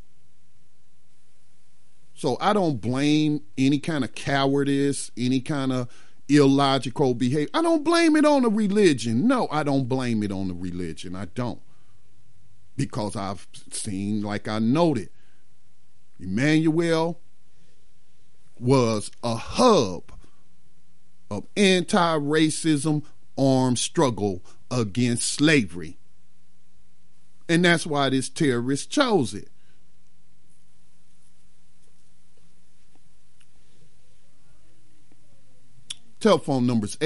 So I don't blame any kind of cowardice, any kind of illogical behavior. I don't blame it on the religion. No, I don't blame it on the religion. I don't. Because I've seen, like I noted, Emmanuel was a hub of anti-racism armed struggle against slavery. And that's why this terrorist chose it. Telephone number is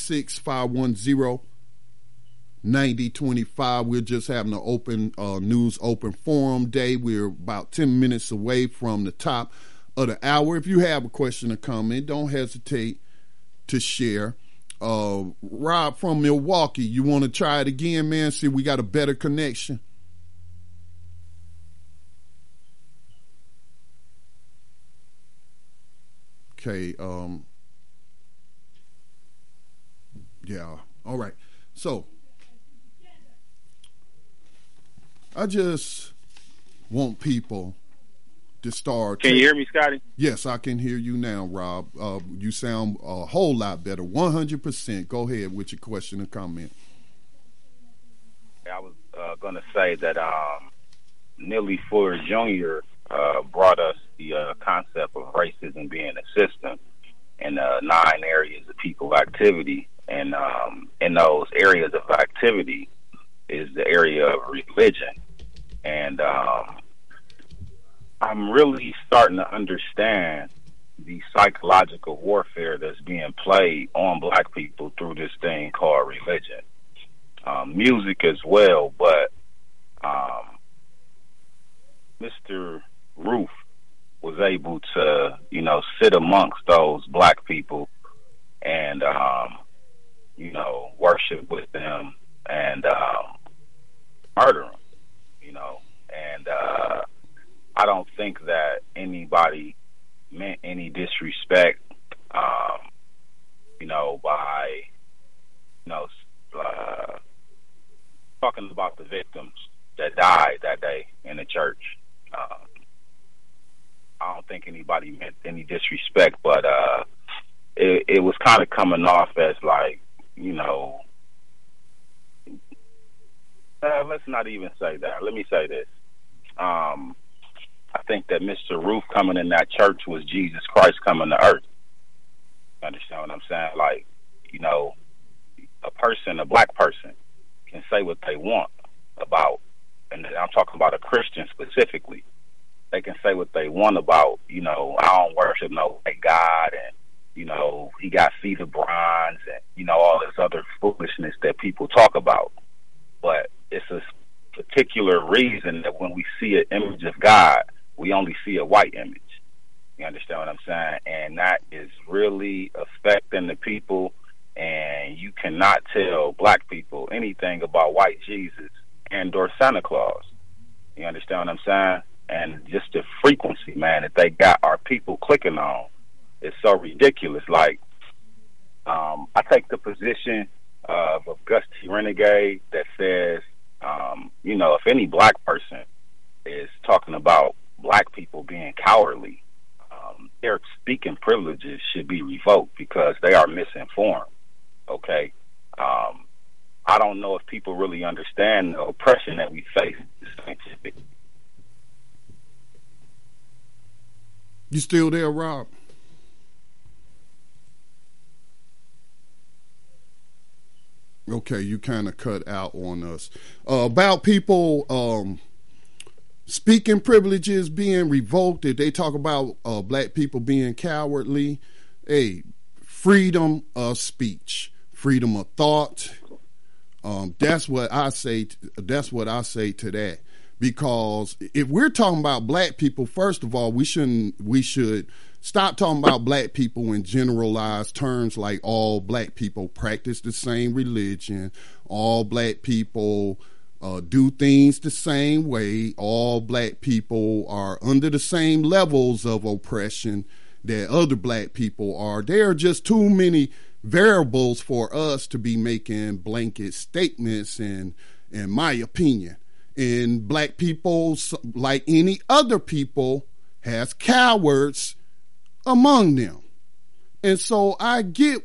866-510-9025. We're just having an open news open forum day. We're about 10 minutes away from the top of the hour. If you have a question or comment, don't hesitate to share. Rob from Milwaukee, you want to try it again, man? See, we got a better connection. Okay. Yeah. All right. So I just want people to start. Can you hear me, Scotty? Yes, I can hear you now, Rob. You sound a whole lot better. 100%. Go ahead with your question or comment. I was going to say that Neely Fuller Jr. Brought us the concept of racism being a system in 9 areas of people activity. And in those areas of activity is the area of religion. And I'm really starting to understand the psychological warfare that's being played on black people through this thing called religion. Music as well, but Mr. Roof was able to, sit amongst those black people and, worship with them and murder them, and I don't think that anybody meant any disrespect, by, talking about the victims that died that day in the church. I don't think anybody meant any disrespect, but it was kind of coming off as like, let's not even say that. Let me say this. I think that Mr. Roof coming in that church was Jesus Christ coming to earth. You understand what I'm saying? Like, a black person can say what they want about, and I'm talking about a Christian specifically. They can say what they want about, I don't worship no white God, and, he got feet of bronze, and, all this other foolishness that people talk about. But it's a particular reason that when we see an image of God, we only see a white image. You understand what I'm saying? And that is really affecting the people, and you cannot tell black people anything about white Jesus and or Santa Claus. You understand what I'm saying? And just the frequency, man, that they got our people clicking on is so ridiculous. Like, I take the position of Gusty Renegade that says, if any black person is talking about black people being cowardly, their speaking privileges should be revoked because they are misinformed. Okay? I don't know if people really understand the oppression that we face. You still there, Rob? Okay, you kind of cut out on us. About people speaking privileges being revoked, if they talk about black people being cowardly, hey, freedom of speech, freedom of thought. That's what I say. That's what I say to that. Because if we're talking about black people, first of all, we should stop talking about black people in generalized terms like all black people practice the same religion, all black people do things the same way, all black people are under the same levels of oppression that other black people are. There are just too many variables for us to be making blanket statements, in my opinion. And black people, like any other people, has cowards among them. And so I get,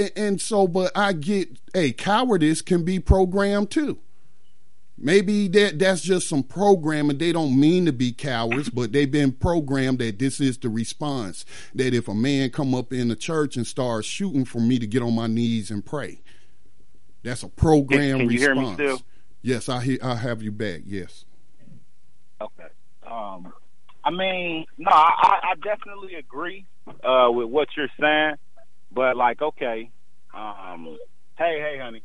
cowardice can be programmed too. Maybe that's just some programming. They don't mean to be cowards, but they've been programmed that this is the response. That if a man come up in the church and start shooting, for me to get on my knees and pray. That's a programmed response. Can you hear me still? Yes, I have you back. Yes. Okay. I definitely agree with what you're saying, But like, okay, hey, honey,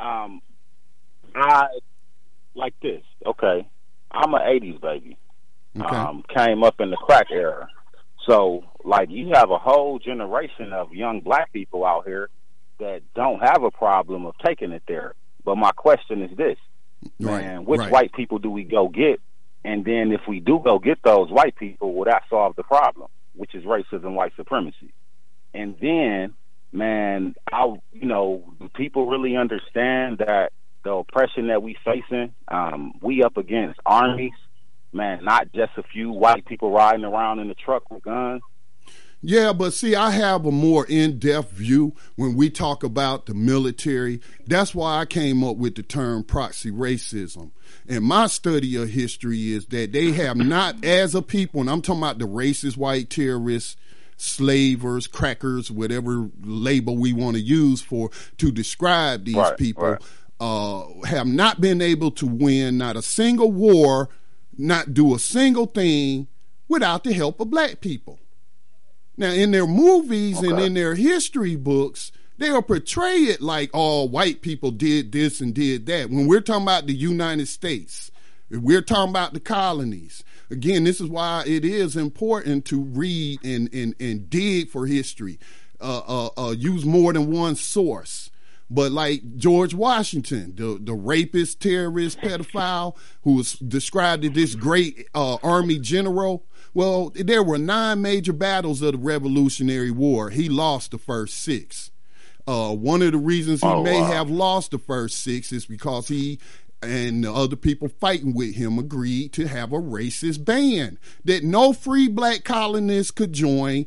I like this. Okay, I'm an '80s baby. Okay. Came up in the crack era, so like you have a whole generation of young black people out here that don't have a problem of taking it there. But my question is this, man, which white people do we go get? And then if we do go get those white people, will that solve the problem, which is racism, white supremacy? And then, man, do people really understand that the oppression that we facing, we up against armies, man, not just a few white people riding around in the truck with guns? Yeah, but see, I have a more in-depth view when we talk about the military. That's why I came up with the term proxy racism. And my study of history is that they have not, as a people, and I'm talking about the racist white terrorists, slavers, crackers, whatever label we want to use to describe these people, have not been able to win not a single war, not do a single thing without the help of black people. Now, in their movies and in their history books, they'll portray it like all white people did this and did that. When we're talking about the United States, we're talking about the colonies. Again, this is why it is important to read and dig for history, use more than one source. But like George Washington, the rapist, terrorist, pedophile, who was described as this great army general, well, there were 9 major battles of the Revolutionary War. He lost the first 6. One of the reasons he may have lost the first 6 is because he and the other people fighting with him agreed to have a racist ban that no free black colonists could join,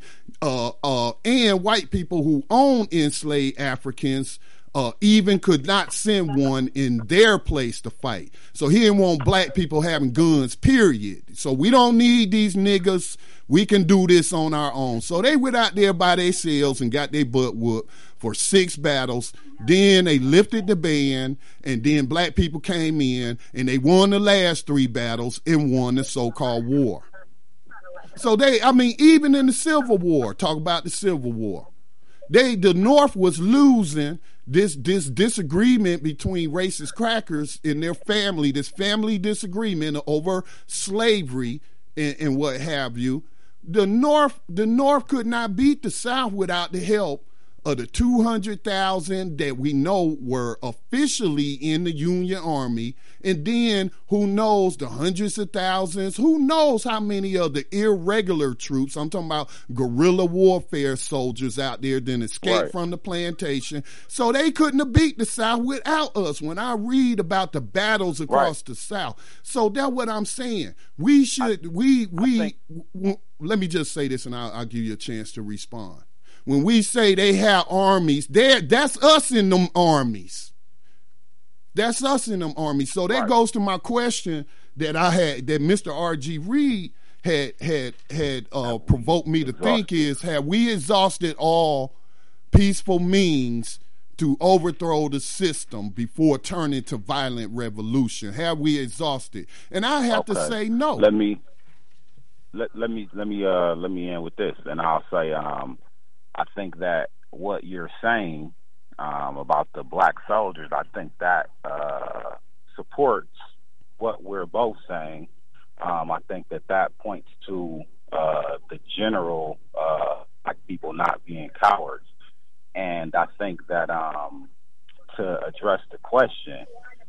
and white people who own enslaved Africans even could not send one in their place to fight. So he didn't want black people having guns, period. So we don't need these niggas. We can do this on our own. So they went out there by themselves and got their butt whooped for 6 battles. Then they lifted the ban, and then black people came in, and they won the last 3 battles and won the so-called war. So even in the Civil War, talk about the Civil War, the North was losing this disagreement between racist crackers and their family, this family disagreement over slavery and what have you. The North could not beat the South without the help of the 200,000 that we know were officially in the Union Army, and then who knows the hundreds of thousands, who knows how many of the irregular troops, I'm talking about guerrilla warfare soldiers out there that escaped from the plantation. So they couldn't have beat the South without us when I read about the battles across the South. So that's what I'm saying. We should, let me just say this and I'll give you a chance to respond. When we say they have armies, that's us in them armies. That's us in them armies. So that goes to my question that I had, that Mr. R.G. Reed had provoked me to think is, have we exhausted all peaceful means to overthrow the system before turning to violent revolution? Have we exhausted? And I have to say no. Let me end with this, and I'll say I think that what you're saying about the black soldiers, I think that supports what we're both saying. I think that points to the general black people not being cowards. And I think that to address the question,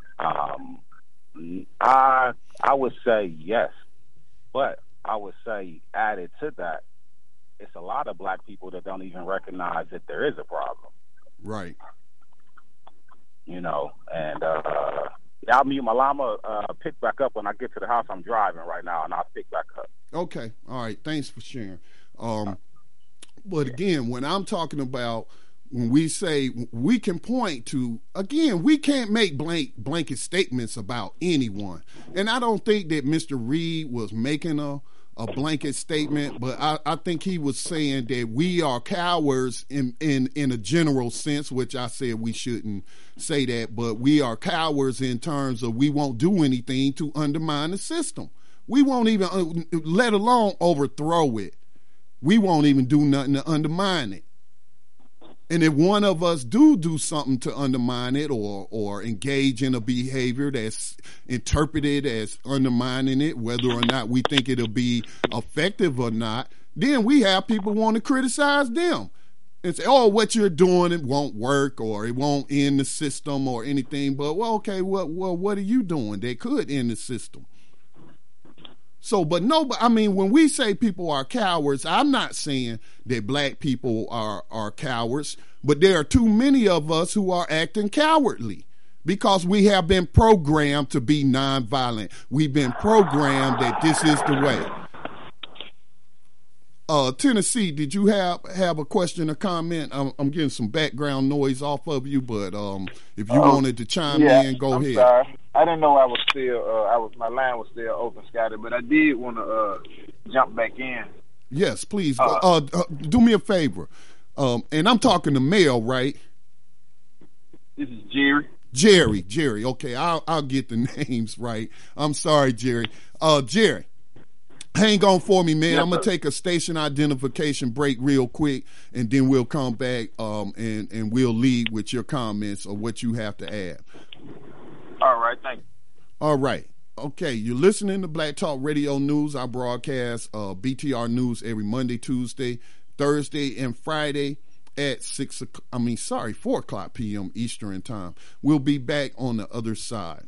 I would say yes, but I would say added to that, it's a lot of black people that don't even recognize that there is a problem. Right. And I'll mute my llama, pick back up when I get to the house. I'm driving right now, and I'll pick back up. Okay. All right. Thanks for sharing. But again, when I'm talking about, when we say we can point to, again, we can't make blanket statements about anyone. And I don't think that Mr. Reed was making a blanket statement, but I think he was saying that we are cowards in a general sense, which I said we shouldn't say that, but we are cowards in terms of we won't do anything to undermine the system. We won't even, let alone overthrow it. We won't even do nothing to undermine it. And if one of us do something to undermine it or engage in a behavior that's interpreted as undermining it, whether or not we think it'll be effective or not, then we have people want to criticize them and say, oh, what you're doing, it won't work or it won't end the system or anything. But, well, okay, what are you doing that could end the system? So, but no, I mean, when we say people are cowards, I'm not saying that black people are cowards, but there are too many of us who are acting cowardly because we have been programmed to be nonviolent. We've been programmed that this is the way. Tennessee, did you have a question or comment? I'm getting some background noise off of you, but if you wanted to chime in, go ahead. Sorry. I didn't know I was still my line was still open, Scotty, but I did want to jump back in. Yes, please. Do me a favor, and I'm talking to Mel, right? This is Jerry. Jerry. Okay, I'll get the names right. I'm sorry, Jerry. Jerry. Hang on for me, man. Yes, I'm going to take a station identification break real quick, and then we'll come back and we'll lead with your comments or what you have to add. All right, thank you. All right. Okay, you're listening to Black Talk Radio News. I broadcast BTR News every Monday, Tuesday, Thursday, and Friday at 4 o'clock p.m. Eastern Time. We'll be back on the other side.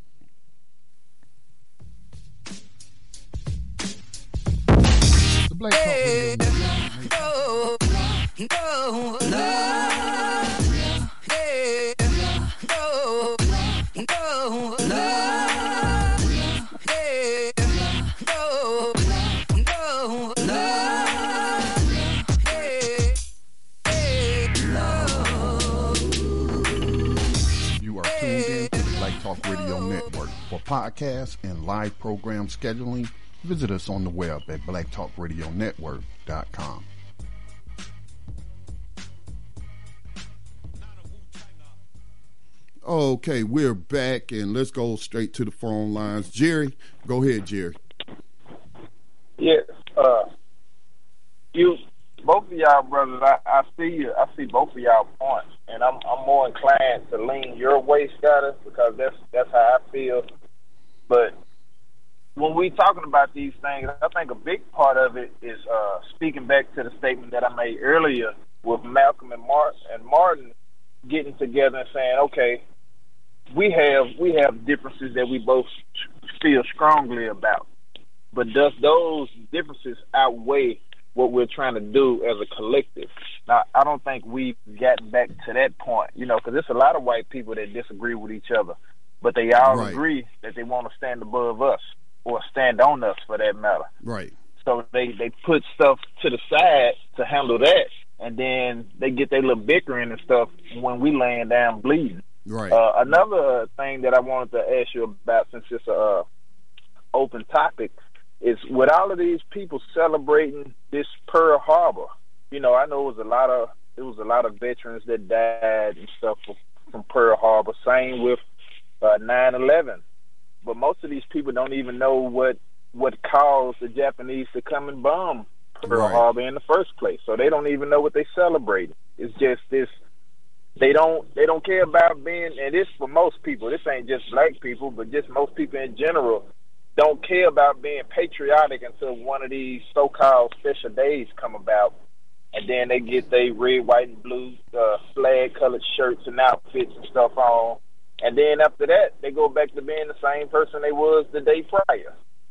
Black Talk You are tuned in to the Black Talk Radio Network. For podcasts and live program scheduling, visit us on the web at blacktalkradionetwork.com. Okay, we're back, and let's go straight to the phone lines. Jerry, go ahead, Jerry. Yes, both of y'all brothers, I see both of y'all points, and I'm more inclined to lean your way, Scotty, because that's how I feel. But when we talking about these things, I think a big part of it is speaking back to the statement that I made earlier with Malcolm and Martin getting together and saying, okay, we have differences that we both feel strongly about, but does those differences outweigh what we're trying to do as a collective? Now, I don't think we've gotten back to that point, because there's a lot of white people that disagree with each other, but they all agree that they want to stand above us, or stand on us for that matter. Right. So they put stuff to the side to handle that, and then they get their little bickering and stuff when we laying down bleeding. Right. Another thing that I wanted to ask you about, since it's a open topic, is with all of these people celebrating this Pearl Harbor. I know it was a lot of veterans that died and stuff from Pearl Harbor. Same with 9/11. But most of these people don't even know what caused the Japanese to come and bomb Pearl Harbor in the first place. So they don't even know what they celebrated. It's just this. They don't care about being, and this for most people. This ain't just black people, but just most people in general don't care about being patriotic until one of these so-called special days come about, and then they get their red, white, and blue flag-colored shirts and outfits and stuff on. And then after that, they go back to being the same person they was the day prior.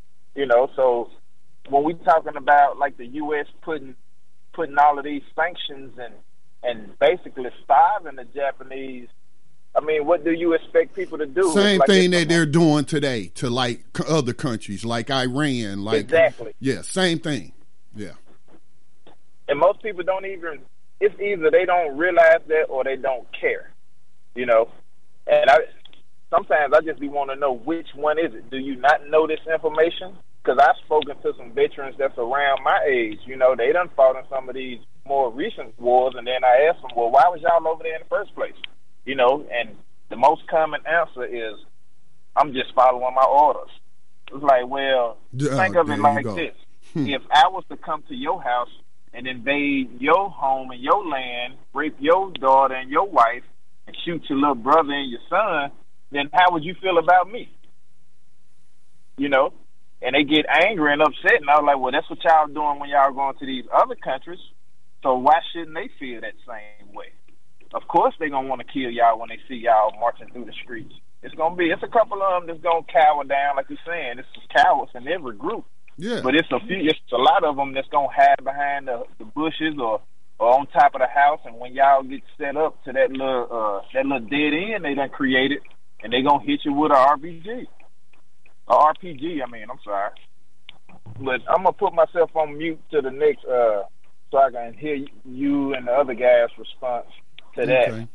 So when we talking about like the U.S. putting all of these sanctions and basically starving the Japanese, I mean, what do you expect people to do? Same thing that they're doing today to like other countries, like Iran. Exactly. Yeah, same thing. Yeah. And most people don't even, it's either they don't realize that or they don't care, And sometimes I just be wanting to know which one is it. Do you not know this information? Because I've spoken to some veterans that's around my age. They done fought in some of these more recent wars, and then I asked them, well, why was y'all over there in the first place? And the most common answer is, I'm just following my orders. It's like, well, think of it like this. If I was to come to your house and invade your home and your land, rape your daughter and your wife and shoot your little brother and your son, then how would you feel about me? You know? And they get angry and upset, and I was like, well, that's what y'all doing when y'all going to these other countries, so why shouldn't they feel that same way? Of course they're going to want to kill y'all when they see y'all marching through the streets. It's a couple of them that's going to cower down, like you're saying. It's cowards in every group. Yeah. But it's a lot of them that's going to hide behind the bushes or on top of the house, and when y'all get set up to that little dead end they done created, and they going to hit you with a RPG. I'm sorry. But I'm going to put myself on mute to the next, so I can hear you and the other guys' response to that. Okay.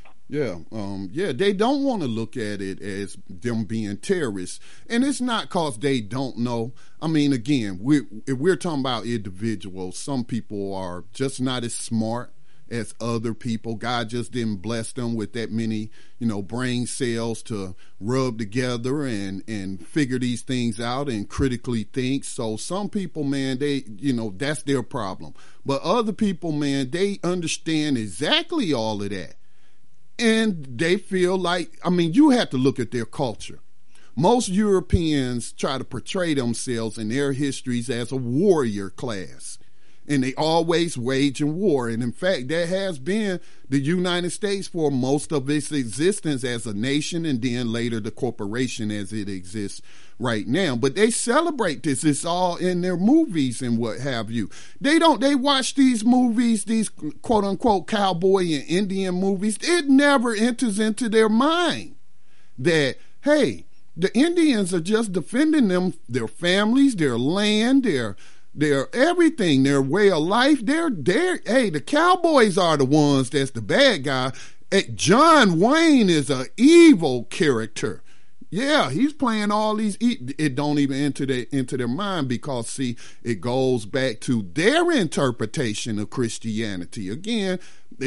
Yeah, they don't want to look at it as them being terrorists, and it's not because they don't know. I mean, again, if we're talking about individuals, some people are just not as smart as other people. God just didn't bless them with that many, brain cells to rub together and figure these things out and critically think. So some people, man, they, that's their problem. But other people, man, they understand exactly all of that. And they feel like, you have to look at their culture. Most Europeans try to portray themselves in their histories as a warrior class. And they always wage in war. And in fact, that has been the United States for most of its existence as a nation, and then later the corporation as it exists right now. But they celebrate this. It's all in their movies and what have you. They watch these movies, these quote unquote cowboy and Indian movies. It never enters into their mind that, hey, the Indians are just defending their families, their land, their everything, their way of life. The cowboys are the ones that's the bad guy. John Wayne is an evil character. Yeah, he's playing all these. It don't even enter their mind because, see, it goes back to their interpretation of Christianity. Again,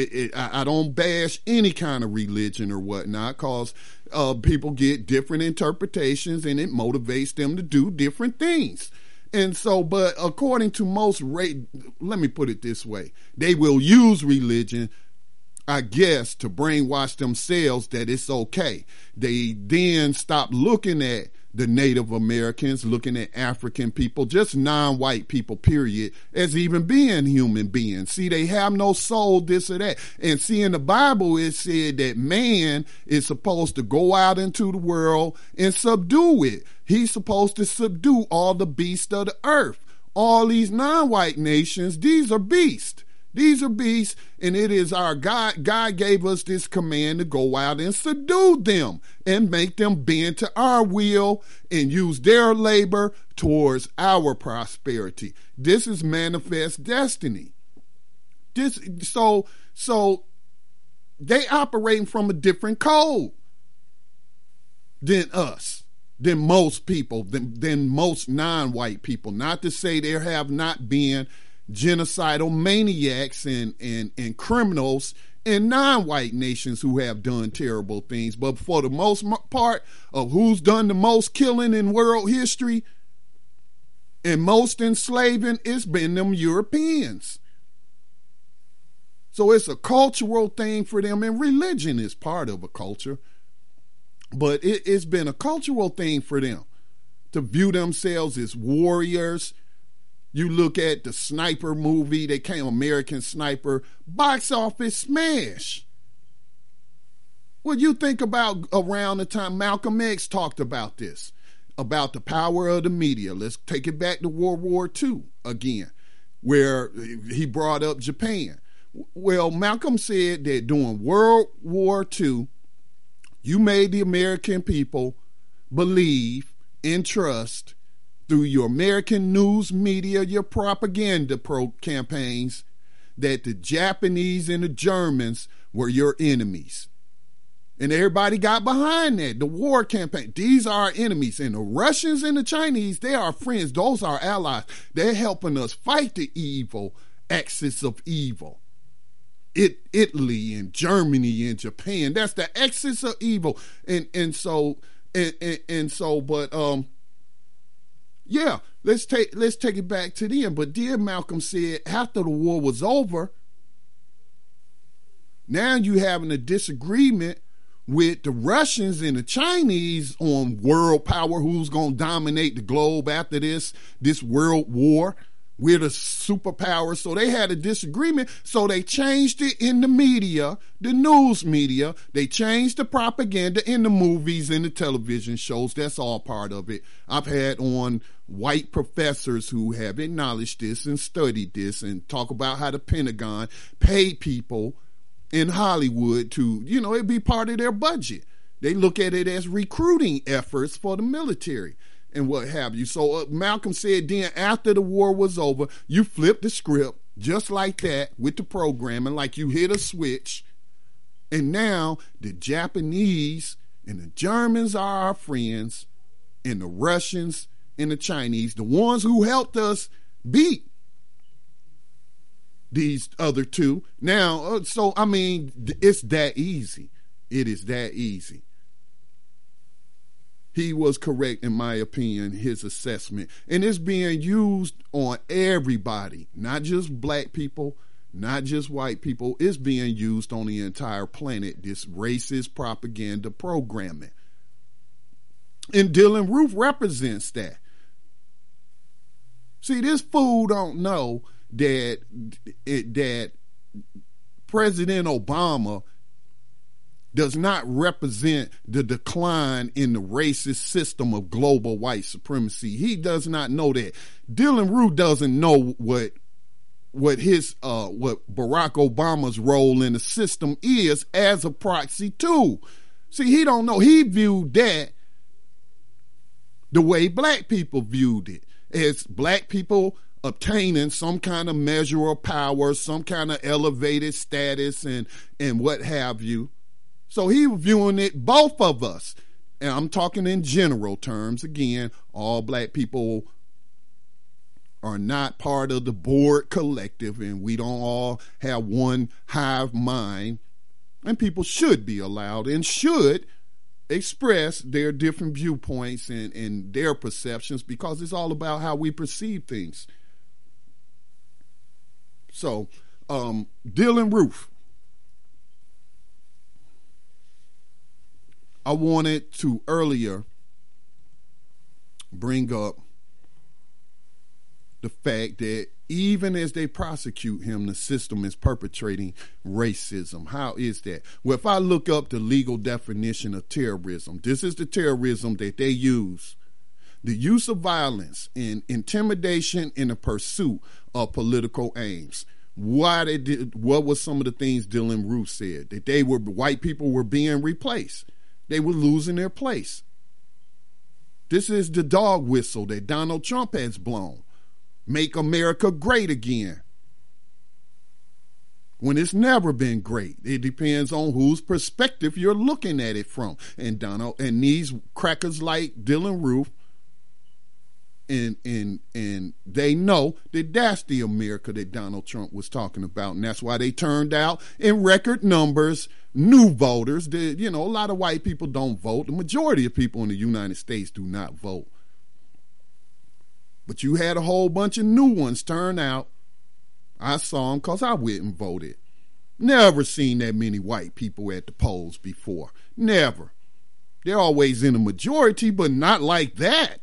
I don't bash any kind of religion or whatnot because people get different interpretations and it motivates them to do different things. And so, but according to most, let me put it this way, they will use religion, I guess, to brainwash themselves that it's okay. They then stop looking at the Native Americans, looking at African people, just non-white people, period, as even being human beings. See, they have no soul, this or that. And see, in the Bible, it said that man is supposed to go out into the world and subdue it. He's supposed to subdue all the beasts of the earth. All these non-white nations, these are beasts. These are beasts, and it is our God. God gave us this command to go out and subdue them and make them bend to our will and use their labor towards our prosperity. This is manifest destiny. So they operating from a different code than us, than most people, than most non-white people. Not to say there have not been genocidal maniacs and criminals in non-white nations who have done terrible things. But for the most part of who's done the most killing in world history and most enslaving, it's been them Europeans. So it's a cultural thing for them, and religion is part of a culture. But it's been a cultural thing for them to view themselves as warriors. You look at the Sniper movie, they came American Sniper, box office smash. What you think about around the time Malcolm X talked about this, about the power of the media? Let's take it back to World War II again, where he brought up Japan. Well, Malcolm said that during World War II, you made the American people believe and trust through your American news media, your propaganda campaigns, that the Japanese and the Germans were your enemies. And everybody got behind that, the war campaign. These are our enemies. And the Russians and the Chinese, they are friends. Those are allies. They're helping us fight the evil axis of evil. Italy and Germany and Japan, that's the axis of evil. Yeah, let's take it back to them. But dear Malcolm said after the war was over, Now you having a disagreement with the Russians and the Chinese on world power, who's going to dominate the globe after this world war. We're the superpower. So they had a disagreement. So they changed it in the media, the news media. They changed the propaganda in the movies and the television shows. That's all part of it. I've had on white professors who have acknowledged this and studied this and talk about how the Pentagon paid people in Hollywood to, it'd be part of their budget. They look at it as recruiting efforts for the military and what have you. So Malcolm said then after the war was over, you flipped the script just like that with the programming, like you hit a switch. And now the Japanese and the Germans are our friends, and the Russians and the Chinese, the ones who helped us beat these other two. Now, so, I mean, it's that easy. It is that easy. He was correct, in my opinion, his assessment. And it's being used on everybody, not just black people, not just white people. It's being used on the entire planet, this racist propaganda programming. And Dylan Roof represents that. See, this fool don't know that President Obama does not represent the decline in the racist system of global white supremacy. He does not know that. Dylan Roof doesn't know what Barack Obama's role in the system is as a proxy too. See, he don't know. He viewed that the way black people viewed it, as black people obtaining some kind of measure of power, some kind of elevated status and what have you. So he was viewing it, both of us, and I'm talking in general terms. Again, all black people are not part of the Board collective, and we don't all have one hive mind, and people should be allowed and should express their different viewpoints and their perceptions, because it's all about how we perceive things. So, Dylan Roof. I wanted to earlier bring up the fact that even as they prosecute him, the system is perpetrating racism. How is that? Well, if I look up the legal definition of terrorism, this is the terrorism that they use. The use of violence and intimidation in the pursuit of political aims. What was some of the things Dylan Roof said? That white people were being replaced. They were losing their place. This is the dog whistle that Donald Trump has blown. Make America great again. When it's never been great. It depends on whose perspective you're looking at it from. And these crackers like Dylan Roof, and they know that that's the America that Donald Trump was talking about. And that's why they turned out in record numbers new voters. A lot of white people don't vote. The majority of people in the United States do not vote. But you had a whole bunch of new ones turn out. I saw them because I went and voted. Never seen that many white people at the polls before. Never. They're always in the majority, but not like that.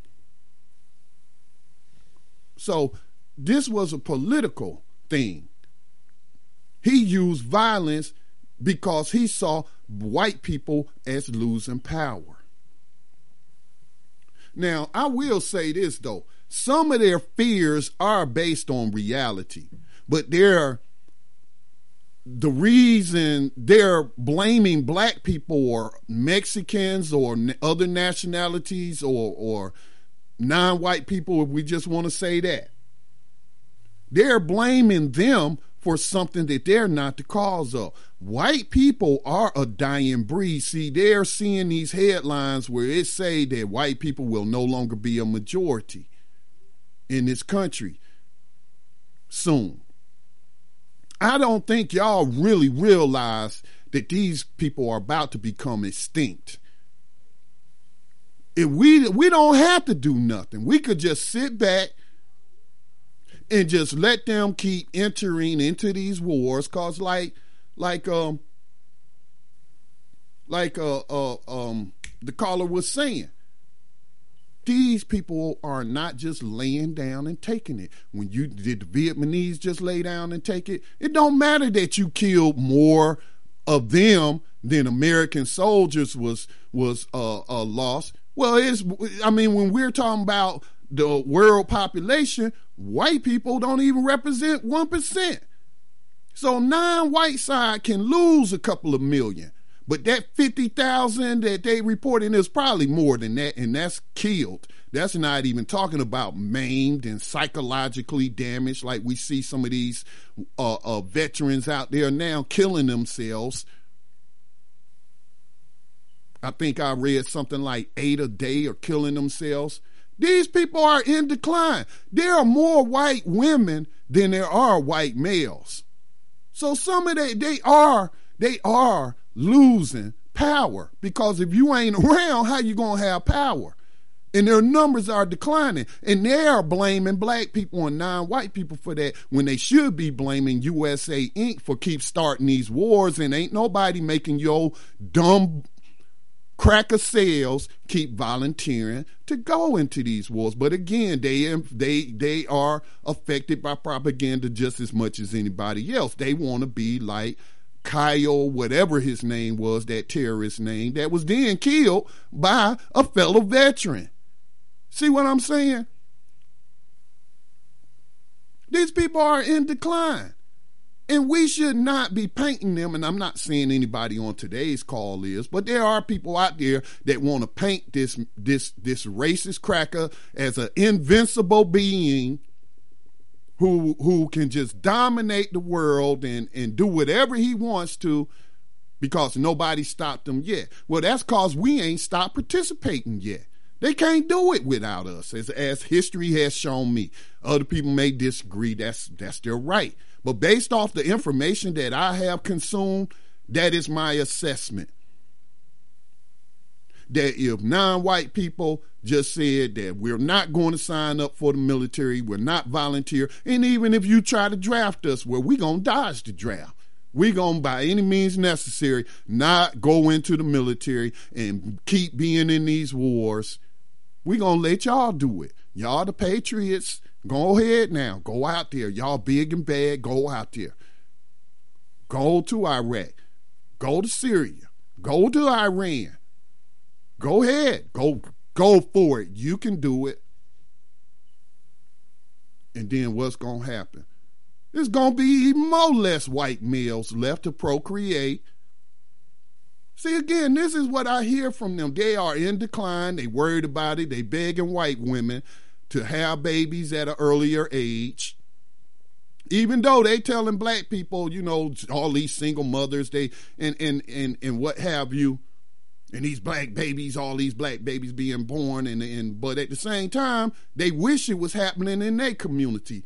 So this was a political thing. He used violence because he saw white people as losing power. Now, I will say this, though. Some of their fears are based on reality, but the reason they're blaming black people or Mexicans or other nationalities or non-white people, if we just want to say that, they're blaming them for something that they're not the cause of. White people are a dying breed. See, they're seeing these headlines where it say that white people will no longer be a majority in this country soon. I don't think y'all really realize that these people are about to become extinct. If we don't have to do nothing. We could just sit back and just let them keep entering into these wars, because like like the caller was saying, these people are not just laying down and taking it. When you did the Vietnamese just lay down and take it, it don't matter that you killed more of them than American soldiers was lost. Well, when we're talking about the world population, white people don't even represent 1%. So non-white side can lose a couple of million. But that 50,000 that they reporting is probably more than that, and that's killed. That's not even talking about maimed and psychologically damaged, like we see some of these veterans out there now killing themselves. I think I read something like 8 a day are killing themselves. These people are in decline. There are more white women than there are white males. So some of they are losing power, because if you ain't around, how you gonna have power? And their numbers are declining, and they are blaming black people and non-white people for that, when they should be blaming USA Inc. for keep starting these wars, and ain't nobody making your dumb cracker cells keep volunteering to go into these wars. But again, they are affected by propaganda just as much as anybody else. They want to be like Kyle, whatever his name was, that terrorist name, that was then killed by a fellow veteran. See what I'm saying? These people are in decline. And we should not be painting them, and I'm not saying anybody on today's call is, but there are people out there that want to paint this racist cracker as an invincible being who can just dominate the world and do whatever he wants to, because nobody stopped him yet. Well, that's because we ain't stopped participating yet. They can't do it without us, as history has shown me. Other people may disagree. That's their right. But based off the information that I have consumed, that is my assessment. That if non-white people just said that we're not going to sign up for the military, we're not volunteer, and even if you try to draft us, well, we're going to dodge the draft. We're going to, by any means necessary, not go into the military and keep being in these wars. We're going to let y'all do it. Y'all the patriots. Go ahead now. Go out there. Y'all big and bad. Go out there. Go to Iraq. Go to Syria. Go to Iran. Go ahead. Go for it. You can do it. And then what's going to happen? There's going to be even more less white males left to procreate. See, again, this is what I hear from them. They are in decline. They worried about it. They begging white women to have babies at an earlier age. Even though they telling black people, all these single mothers, they and what have you, and these black babies, all these black babies being born, but at the same time, they wish it was happening in their community.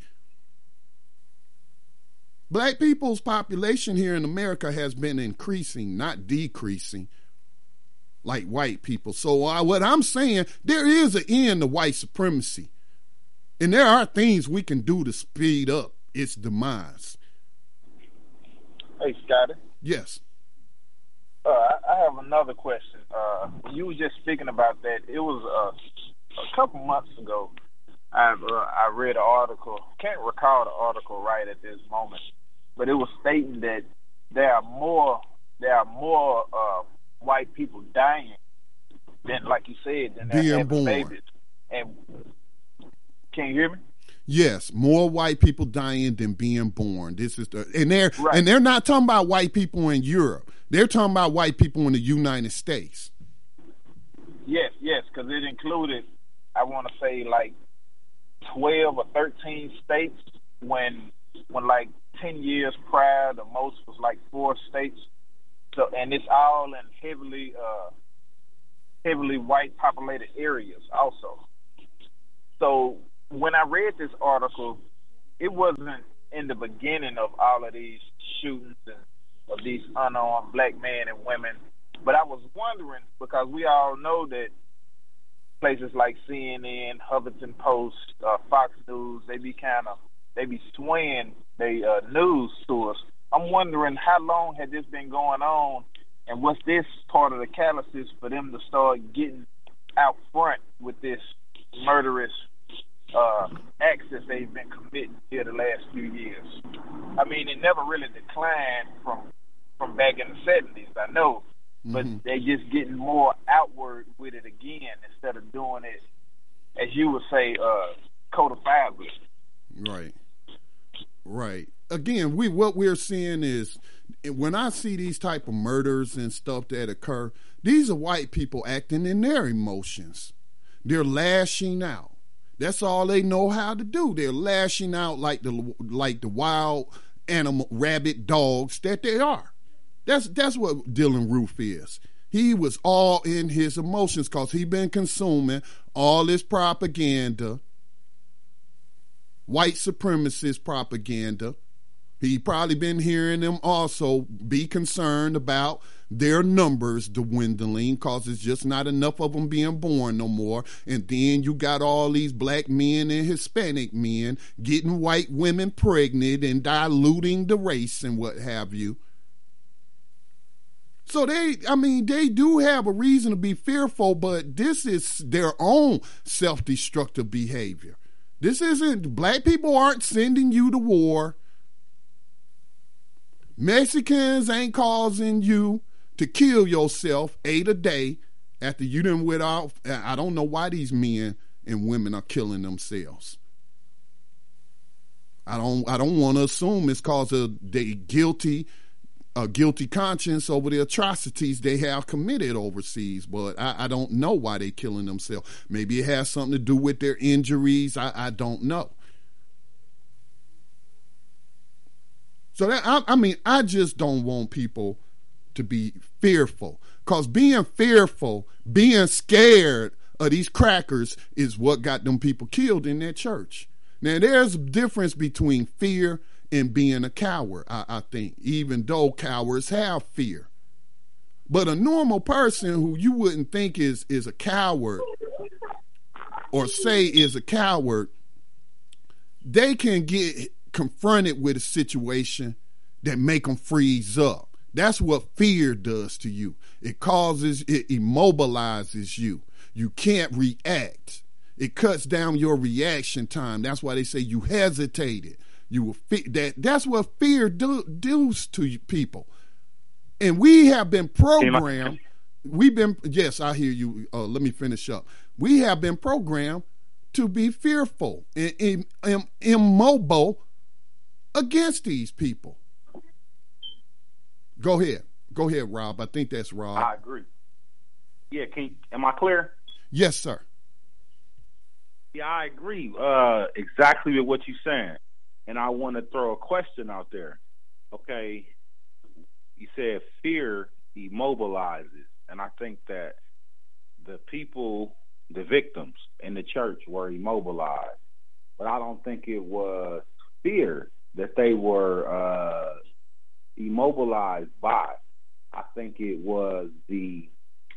Black people's population here in America has been increasing, not decreasing, like white people. So what I'm saying, there is an end to white supremacy. And there are things we can do to speed up its demise. Hey, Scotty. Yes. I have another question. When you were just speaking about that, it was a couple months ago. I read an article. Can't recall the article right at this moment, but it was stating that there are more white people dying than, like you said, than being born. Babies. And can you hear me? Yes, more white people dying than being born. This is and they're not talking about white people in Europe. They're talking about white people in the United States. Yes, because it included, I want to say, like 12 or 13 states. When like 10 years prior, the most was like 4 states. So, and it's all in heavily white populated areas also. So when I read this article, it wasn't in the beginning of all of these shootings and of these unarmed black men and women, but I was wondering, because we all know that places like CNN, Huffington Post, Fox News, they be swaying their news to us I'm wondering how long had this been going on, and what's this part of the catalysis for them to start getting out front with this murderous acts that they've been committing here the last few years. I mean, it never really declined from back in the 70s, I know, but they just getting more outward with it again instead of doing it, as you would say, codifiably. Right. Again, what we're seeing is, when I see these type of murders and stuff that occur, these are white people acting in their emotions. They're lashing out. That's all they know how to do. They're lashing out like the wild animal, rabid dogs that they are. That's what Dylann Roof is. He was all in his emotions because he been consuming all this propaganda, white supremacist propaganda. He probably been hearing them also be concerned about their numbers dwindling because it's just not enough of them being born no more. And then you got all these black men and Hispanic men getting white women pregnant and diluting the race and what have you. So they do have a reason to be fearful, but this is their own self-destructive behavior. This isn't, black people aren't sending you to war. Mexicans ain't causing you to kill yourself 8 a day after you done went off. I don't know why these men and women are killing themselves. I don't want to assume it's because of they guilty conscience over the atrocities they have committed overseas, but I don't know why they killing themselves. Maybe it has something to do with their injuries. I don't know. So that, I just don't want people to be fearful, because being fearful, being scared of these crackers is what got them people killed in that church. Now, there's a difference between fear and being a coward, I think, even though cowards have fear. But a normal person who you wouldn't think is a coward or say is a coward, they can get confronted with a situation that make them freeze up. That's what fear does to you. It immobilizes you. You can't react. It cuts down your reaction time. That's why they say you hesitated. You will that's what fear does to people. And we have been programmed. Yes, I hear you. Let me finish up. We have been programmed to be fearful and immobile against these people. Go ahead, Rob. I think that's Rob. I agree. Yeah, am I clear? Yes, sir. Yeah, I agree exactly with what you're saying. And I want to throw a question out there. Okay, you said fear immobilizes. And I think that the people, the victims in the church were immobilized. But I don't think it was fear that they were immobilized by. I think it was the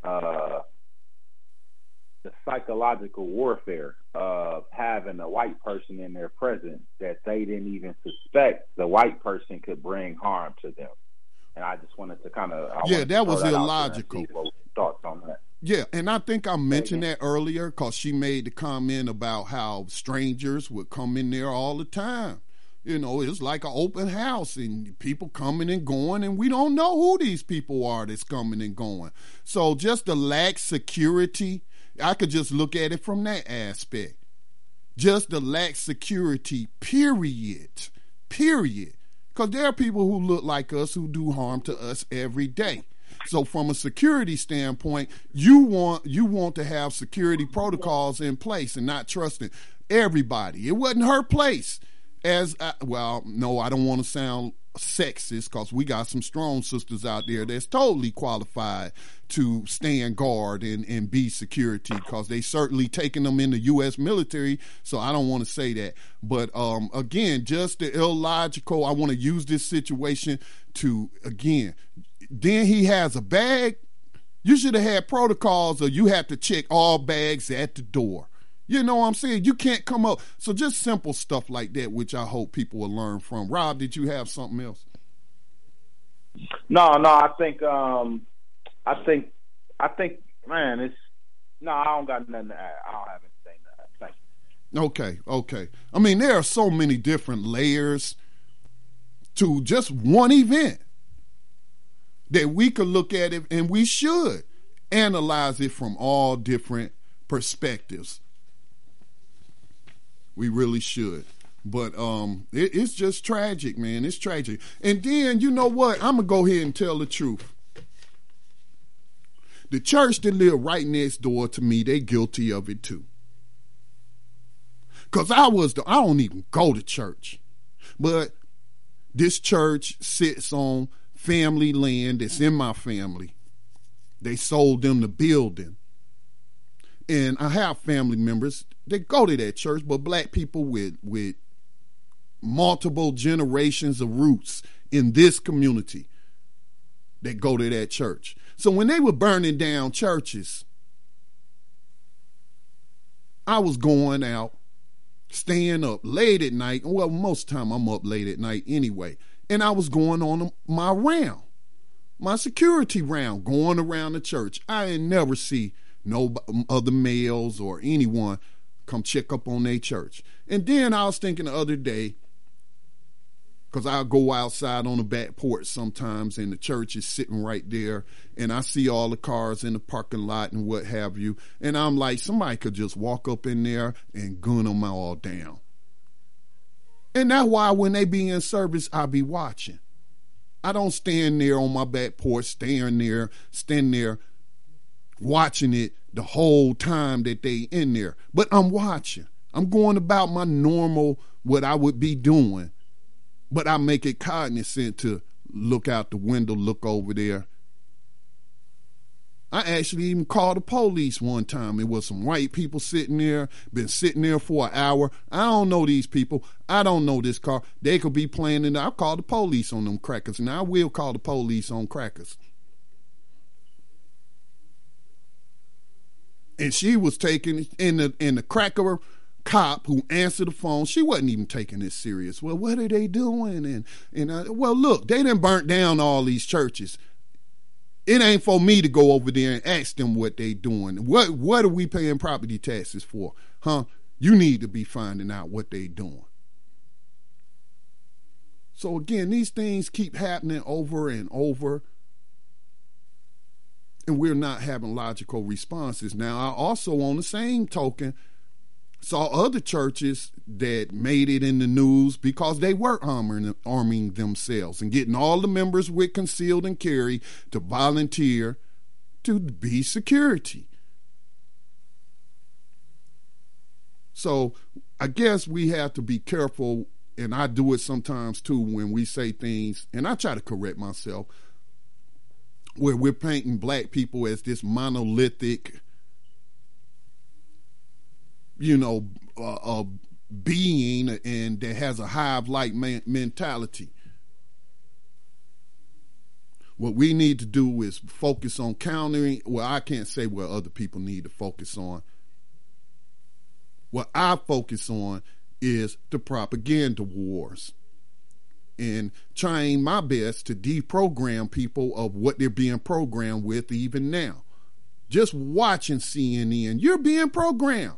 psychological warfare of having a white person in their presence that they didn't even suspect the white person could bring harm to them. And I just wanted to that was illogical. Thoughts on that? Yeah, and I think I mentioned that earlier because she made the comment about how strangers would come in there all the time. You know, it's like an open house and people coming and going, and we don't know who these people are that's coming and going. So just the lack security, I could just look at it from that aspect. Just the lack security, period. Because there are people who look like us who do harm to us every day. So from a security standpoint, you want to have security protocols in place and not trusting everybody. It wasn't her place. No, I don't want to sound sexist because we got some strong sisters out there that's totally qualified to stand guard and be security because they certainly taking them in the U.S. military, so I don't want to say that. But again, just the illogical, I want to use this situation to, again, then he has a bag. You should have had protocols or you have to check all bags at the door. You know what I'm saying? You can't come up. So just simple stuff like that, which I hope people will learn from. Rob, did you have something else? No, I think, man, it's no. I don't got nothing to add. I don't have anything to add. Thank you. Okay. I mean, there are so many different layers to just one event that we could look at it, and we should analyze it from all different perspectives. We really should. But it's just tragic, man. It's tragic. And then, you know what? I'm going to go ahead and tell the truth. The church that live right next door to me, they guilty of it too. Because I don't even go to church. But this church sits on family land that's in my family. They sold them the building. And I have family members that go to that church, but black people with multiple generations of roots in this community that go to that church. So when they were burning down churches, I was going out, staying up late at night. Well, most of the time I'm up late at night anyway. And I was going on my round, my security round, going around the church. I ain't never see no other males or anyone come check up on their church. And then I was thinking the other day, because I'll go outside on the back porch sometimes and the church is sitting right there and I see all the cars in the parking lot and what have you. And I'm like, somebody could just walk up in there and gun them all down. And that's why when they be in service, I be watching. I don't stand there on my back porch, stand there watching it the whole time that they in there. But I'm watching. I'm going about my normal, what I would be doing. But I make it cognizant to look out the window, look over there. I actually even called the police one time. It was some white people sitting there, been sitting there for an hour. I don't know these people. I don't know this car. They could be playing in there. I called the police on them crackers. Now I will call the police on crackers. And she was taking in the cracker cop who answered the phone. She wasn't even taking this serious. Well, what are they doing? Well, look, they done burnt down all these churches. It ain't for me to go over there and ask them what they doing. What are we paying property taxes for? Huh? You need to be finding out what they doing. So again, these things keep happening over and over. And we're not having logical responses. Now, I also, on the same token, saw other churches that made it in the news because they were arming themselves and getting all the members with concealed and carry to volunteer to be security. So I guess we have to be careful, and I do it sometimes too when we say things, and I try to correct myself, where we're painting black people as this monolithic, being and that has a hive-like mentality. What we need to do is focus on countering. Well, I can't say what other people need to focus on. What I focus on is the propaganda wars and trying my best to deprogram people of what they're being programmed with even now. Just watching CNN, you're being programmed.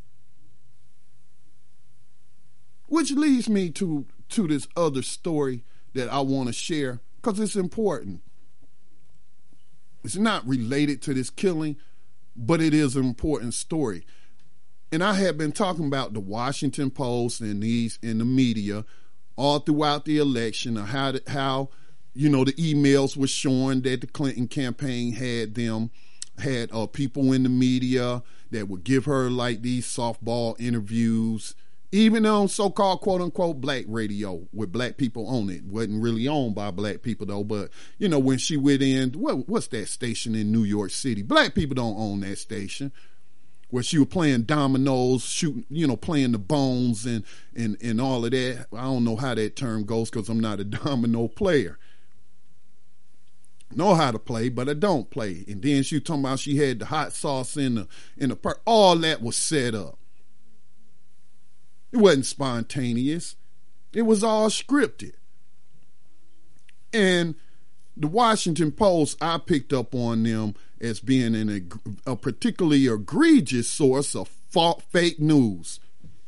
Which leads me to this other story that I want to share because it's important. It's not related to this killing, but it is an important story. And I have been talking about the Washington Post and these in the media all throughout the election of how the emails were showing that the Clinton campaign had people in the media that would give her like these softball interviews, even on so-called quote-unquote black radio with black people on it. Wasn't really owned by black people though, but when she went in, what's that station in New York City? Black people don't own that station. Where she was playing dominoes, shooting, playing the bones and all of that. I don't know how that term goes because I'm not a domino player. Know how to play, but I don't play. And then she was talking about she had the hot sauce in the part. All that was set up. It wasn't spontaneous. It was all scripted. And The Washington Post, I picked up on them as being a particularly egregious source of fake news.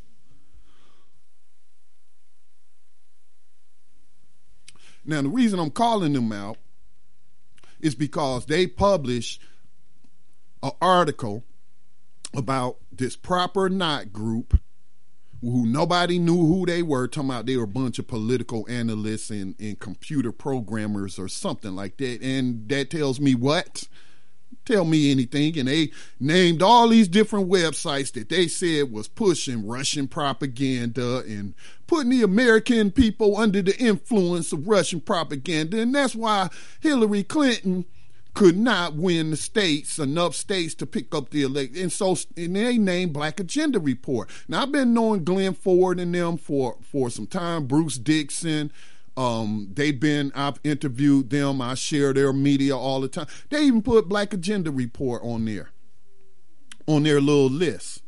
Now, the reason I'm calling them out is because they published an article about this Proper Not group who nobody knew who they were, talking about they were a bunch of political analysts and computer programmers or something like that. And that tells me what? Tell me anything. And they named all these different websites that they said was pushing Russian propaganda and putting the American people under the influence of Russian propaganda. And that's why Hillary Clinton could not win enough states to pick up the election. And they named Black Agenda Report. Now, I've been knowing Glenn Ford and them for some time, Bruce Dixon. I've interviewed them. I share their media all the time. They even put Black Agenda Report on their little list,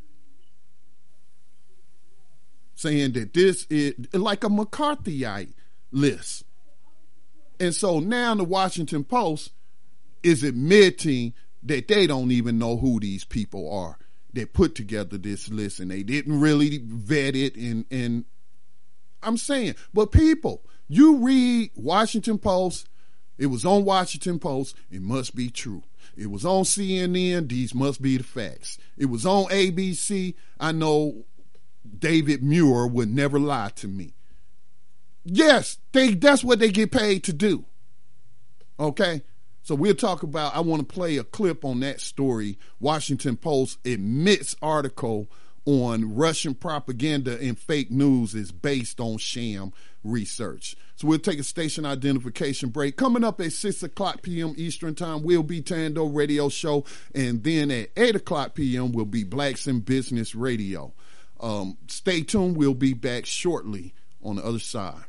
saying that this is like a McCarthyite list. And so now the Washington Post is admitting that they don't even know who these people are that put together this list, and they didn't really vet it. And I'm saying, but people, you read Washington Post, it was on Washington Post, it must be true. It was on CNN, these must be the facts. It was on ABC, I know David Muir would never lie to me. Yes, that's what they get paid to do. Okay? So we'll talk about, I want to play a clip on that story. Washington Post admits article on Russian propaganda and fake news is based on sham research. So we'll take a station identification break. Coming up at 6 o'clock p.m. Eastern Time will be Tando Radio Show. And then at 8 o'clock p.m. will be Blacks in Business Radio. Stay tuned. We'll be back shortly on the other side.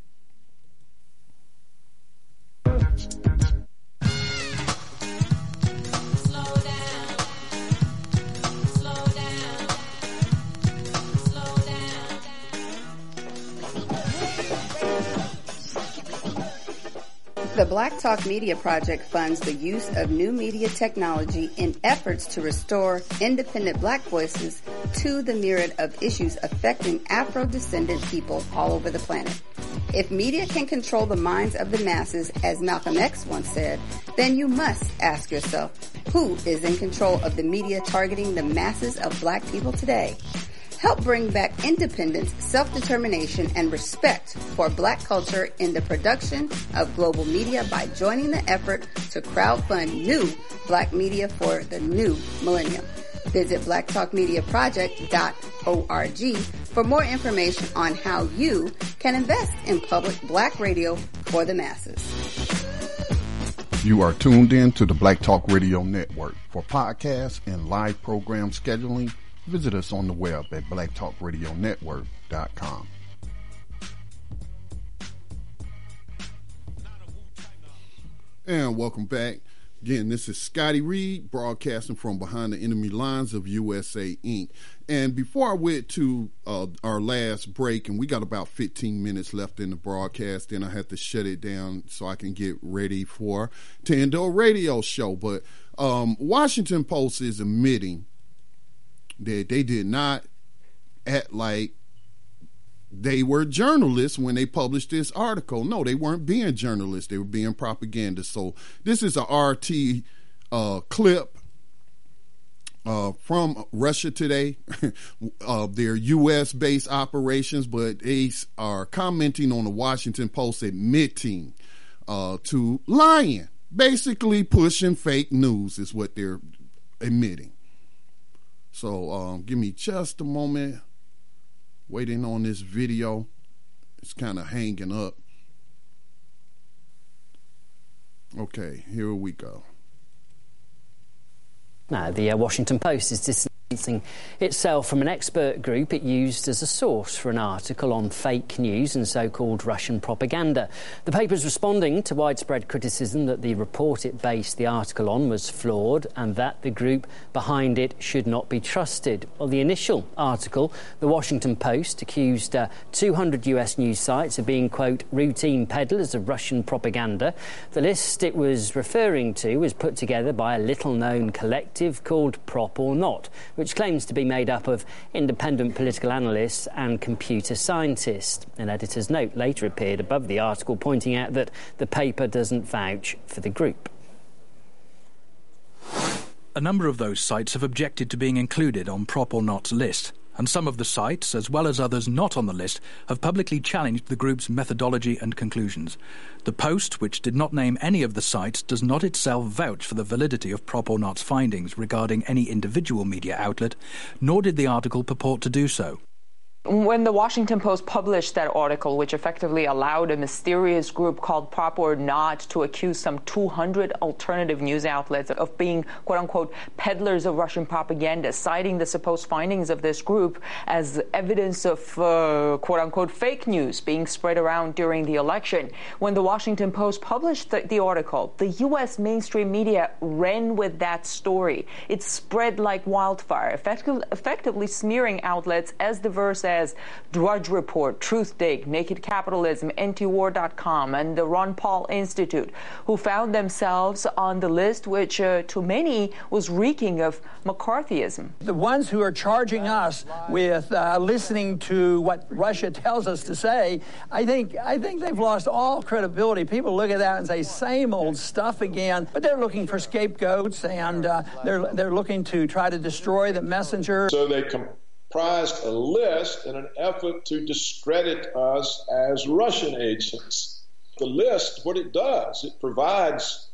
The Black Talk Media Project funds the use of new media technology in efforts to restore independent Black voices to the myriad of issues affecting Afro-descendant people all over the planet. If media can control the minds of the masses, as Malcolm X once said, then you must ask yourself, who is in control of the media targeting the masses of Black people today? Help bring back independence, self-determination, and respect for Black culture in the production of global media by joining the effort to crowdfund new Black media for the new millennium. Visit blacktalkmediaproject.org for more information on how you can invest in public Black radio for the masses. You are tuned in to the Black Talk Radio Network. For podcasts and live program scheduling, visit us on the web at blacktalkradionetwork.com. And welcome back. Again, this is Scotty Reed broadcasting from behind the enemy lines of USA Inc. And before I went to our last break, and we got about 15 minutes left in the broadcast, then I have to shut it down so I can get ready for Tando Radio Show. But Washington Post is admitting that they did not act like they were journalists when they published this article. No, they weren't being journalists. They were being propaganda. So this is a RT clip from Russia Today of their U.S.-based operations, but they are commenting on the Washington Post admitting to lying, basically pushing fake news is what they're admitting. So give me just a moment. Waiting on this video. It's kind of hanging up. Okay, here we go. Now, the Washington Post is dismissing itself from an expert group it used as a source for an article on fake news and so-called Russian propaganda. The paper's responding to widespread criticism that the report it based the article on was flawed and that the group behind it should not be trusted. Well, the initial article, The Washington Post, accused 200 US news sites of being, quote, routine peddlers of Russian propaganda. The list it was referring to was put together by a little-known collective called Prop or Not, which claims to be made up of independent political analysts and computer scientists. An editor's note later appeared above the article pointing out that the paper doesn't vouch for the group. A number of those sites have objected to being included on Prop or Not's list, and some of the sites, as well as others not on the list, have publicly challenged the group's methodology and conclusions. The Post, which did not name any of the sites, does not itself vouch for the validity of Prop or Not's findings regarding any individual media outlet, nor did the article purport to do so. When the Washington Post published that article, which effectively allowed a mysterious group called Prop or Not to accuse some 200 alternative news outlets of being, quote-unquote, peddlers of Russian propaganda, citing the supposed findings of this group as evidence of, quote-unquote, fake news being spread around during the election. When the Washington Post published the article, the U.S. mainstream media ran with that story. It spread like wildfire, effectively smearing outlets as diverse as Drudge Report, Truthdig, Naked Capitalism, Antiwar.com, and the Ron Paul Institute, who found themselves on the list, which to many was reeking of McCarthyism. The ones who are charging us with listening to what Russia tells us to say, I think they've lost all credibility. People look at that and say, same old stuff again, but they're looking for scapegoats, and they're looking to try to destroy the messenger. So they comprised a list in an effort to discredit us as Russian agents. The list, what it does, it provides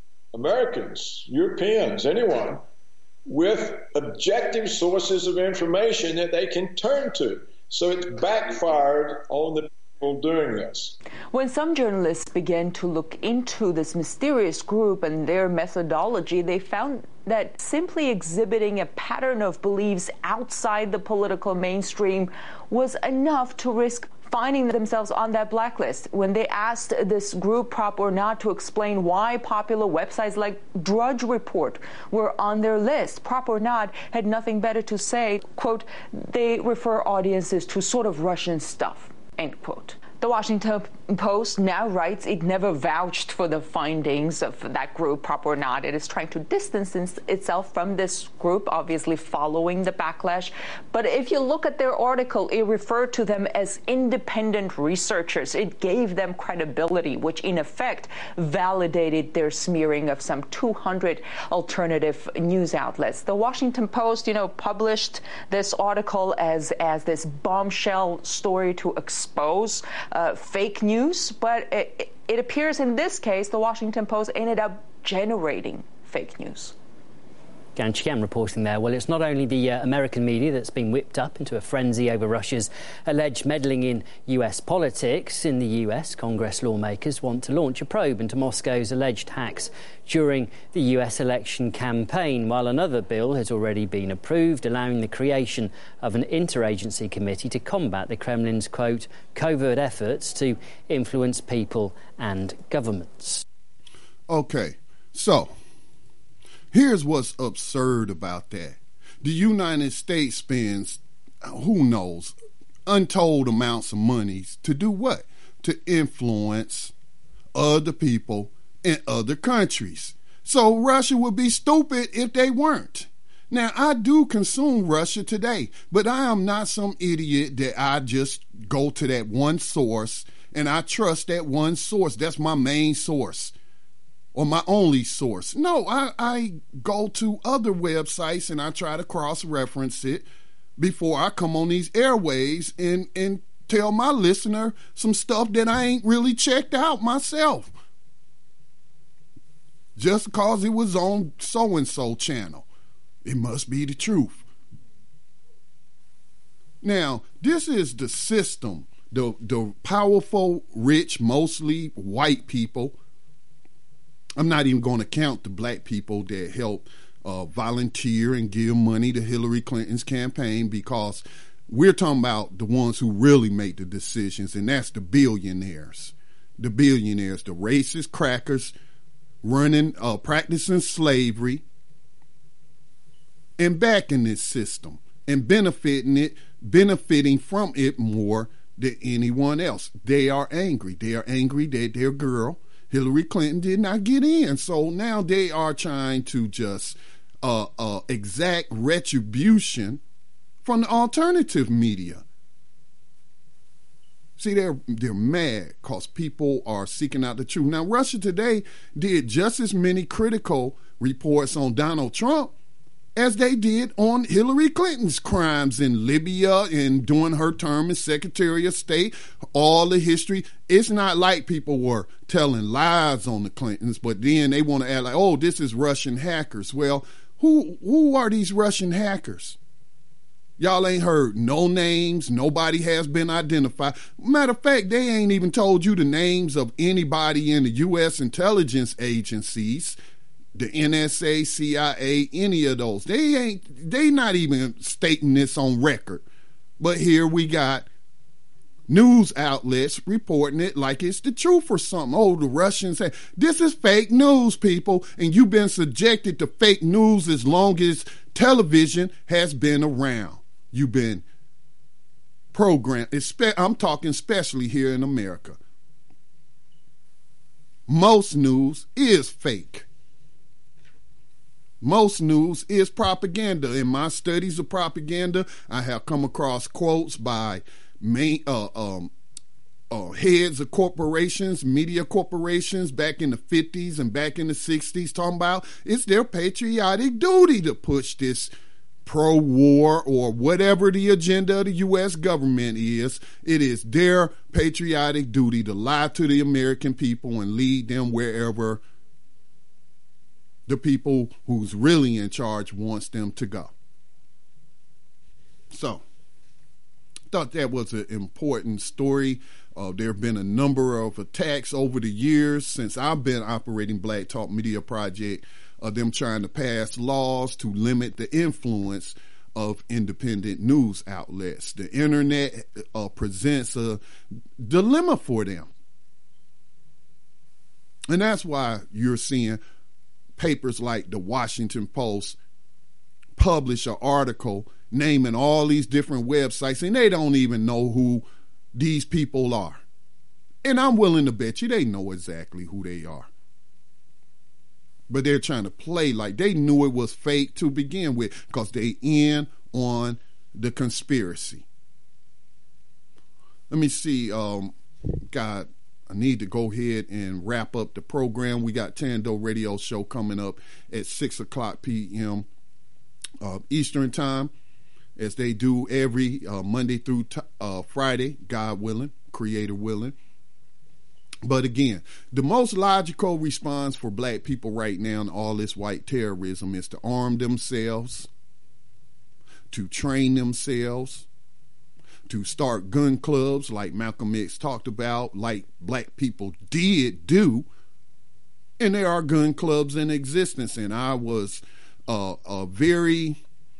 Americans, Europeans, anyone, with objective sources of information that they can turn to. So it's backfired on the people doing this. When some journalists began to look into this mysterious group and their methodology, they found that simply exhibiting a pattern of beliefs outside the political mainstream was enough to risk finding themselves on that blacklist. When they asked this group, Prop or Not, to explain why popular websites like Drudge Report were on their list, Prop or Not had nothing better to say. Quote, they refer audiences to sort of Russian stuff, end quote. The Washington Post now writes it never vouched for the findings of that group, Prop or Not. It is trying to distance itself from this group, obviously following the backlash. But if you look at their article, it referred to them as independent researchers. It gave them credibility, which in effect validated their smearing of some 200 alternative news outlets. The Washington Post, published this article as this bombshell story to expose fake news, but it appears in this case the Washington Post ended up generating fake news. Gan Chikam reporting there. Well, it's not only the American media that's been whipped up into a frenzy over Russia's alleged meddling in US politics. In the US, Congress lawmakers want to launch a probe into Moscow's alleged hacks during the US election campaign, while another bill has already been approved, allowing the creation of an interagency committee to combat the Kremlin's, quote, covert efforts to influence people and governments. Okay, so here's what's absurd about that. The United States spends, who knows, untold amounts of money to do what? To influence other people in other countries. So Russia would be stupid if they weren't. Now, I do consume Russia today, but I am not some idiot that I just go to that one source and I trust that one source. That's my main source. Or my only source. No, I go to other websites and I try to cross-reference it before I come on these airwaves and tell my listener some stuff that I ain't really checked out myself. Just because it was on so-and-so channel. It must be the truth. Now, this is the system. The powerful, rich, mostly white people. I'm not even going to count the black people that help volunteer and give money to Hillary Clinton's campaign, because we're talking about the ones who really make the decisions, and that's the billionaires. The billionaires, the racist crackers running, practicing slavery and backing this system and benefiting from it more than anyone else. They are angry. They are angry that their girl, Hillary Clinton, did not get in. So now they are trying to just exact retribution from the alternative media. See, they're mad because people are seeking out the truth. Now, Russia Today did just as many critical reports on Donald Trump as they did on Hillary Clinton's crimes in Libya and during her term as Secretary of State, all the history. It's not like people were telling lies on the Clintons, but then they want to act like, oh, this is Russian hackers. Well, who are these Russian hackers? Y'all ain't heard no names. Nobody has been identified. Matter of fact, they ain't even told you the names of anybody in the U.S. intelligence agencies, the NSA, CIA, any of those. They not even stating this on record. But here we got news outlets reporting it like it's the truth or something. Oh, the Russians say, this is fake news, people. And you've been subjected to fake news as long as television has been around. You've been programmed. I'm talking especially here in America. Most news is fake. Most news is propaganda. In my studies of propaganda, I have come across quotes by heads of corporations, media corporations back in the 50s and back in the 60s talking about it's their patriotic duty to push this pro-war or whatever the agenda of the U.S. government is. It is their patriotic duty to lie to the American people and lead them wherever the people who's really in charge wants them to go. So, I thought that was an important story. There have been a number of attacks over the years since I've been operating Black Talk Media Project, them trying to pass laws to limit the influence of independent news outlets. The internet presents a dilemma for them. And that's why you're seeing papers like the Washington Post publish an article naming all these different websites, and they don't even know who these people are. And I'm willing to bet you they know exactly who they are. But they're trying to play like they knew it was fake to begin with because they in on the conspiracy. Let me see. God, I need to go ahead and wrap up the program. We got Tando Radio Show coming up at 6 o'clock p.m. Eastern Time, as they do every Monday through Friday, God willing, Creator willing. But again, the most logical response for black people right now in all this white terrorism is to arm themselves, to train themselves, to start gun clubs like Malcolm X talked about, like black people did do. And there are gun clubs in existence. And I was very,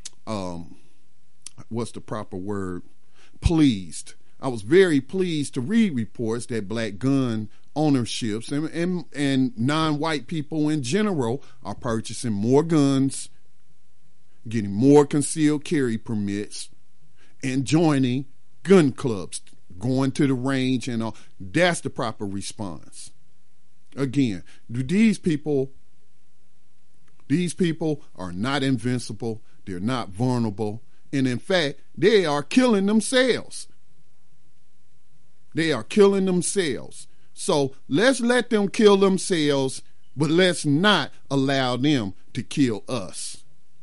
what's the proper word? Pleased. I was very pleased to read reports that black gun ownerships and non-white people in general are purchasing more guns, getting more concealed carry permits, and joining gun clubs, going to the range and all. That's the proper response. Again, these people are not invincible. They're not vulnerable. And in fact, they are killing themselves. They are killing themselves. So let's let them kill themselves, but let's not allow them to kill us.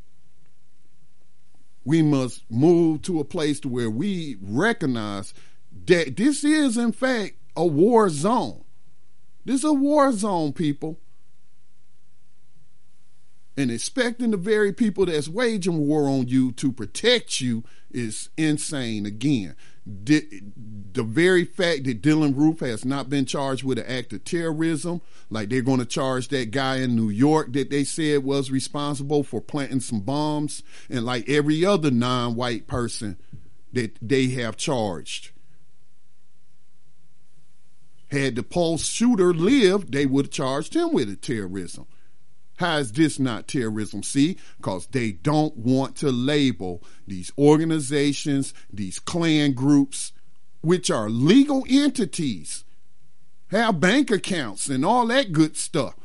We must move to a place to where we recognize that this is, in fact, a war zone. This is a war zone, people. And expecting the very people that's waging war on you to protect you is insane. Again, the very fact that Dylann Roof has not been charged with an act of terrorism, like they're going to charge that guy in New York that they said was responsible for planting some bombs, and like every other non-white person that they have charged. Had the Pulse shooter lived, they would have charged him with terrorism. How is this not terrorism? See, because they don't want to label these organizations, these Klan groups, which are legal entities, have bank accounts and all that good stuff.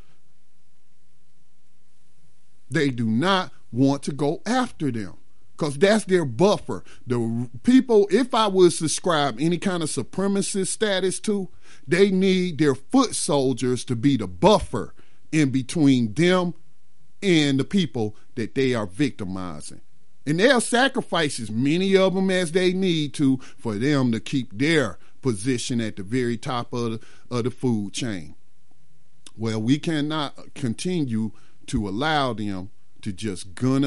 They do not want to go after them because that's their buffer. The people, if I was to ascribe any kind of supremacist status to, they need their foot soldiers to be the buffer in between them and the people that they are victimizing. And they'll sacrifice as many of them as they need to for them to keep their position at the very top of the food chain. Well, we cannot continue to allow them to just gun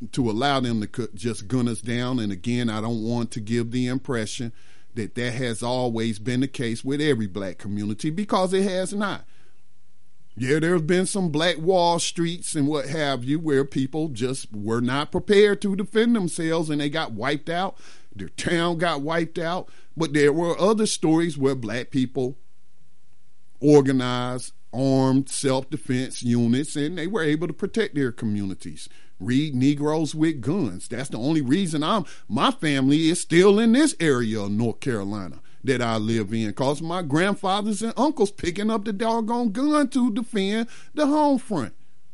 us down. And again, I don't want to give the impression that has always been the case with every black community, because it has not. Yeah, there's been some Black Wall Streets and what have you where people just were not prepared to defend themselves and they got wiped out. Their town got wiped out. But there were other stories where black people organized armed self-defense units and they were able to protect their communities. Read Negroes with Guns. That's the only reason my family is still in this area of North Carolina that I live in, because my grandfathers and uncles picking up the doggone gun to defend the home front.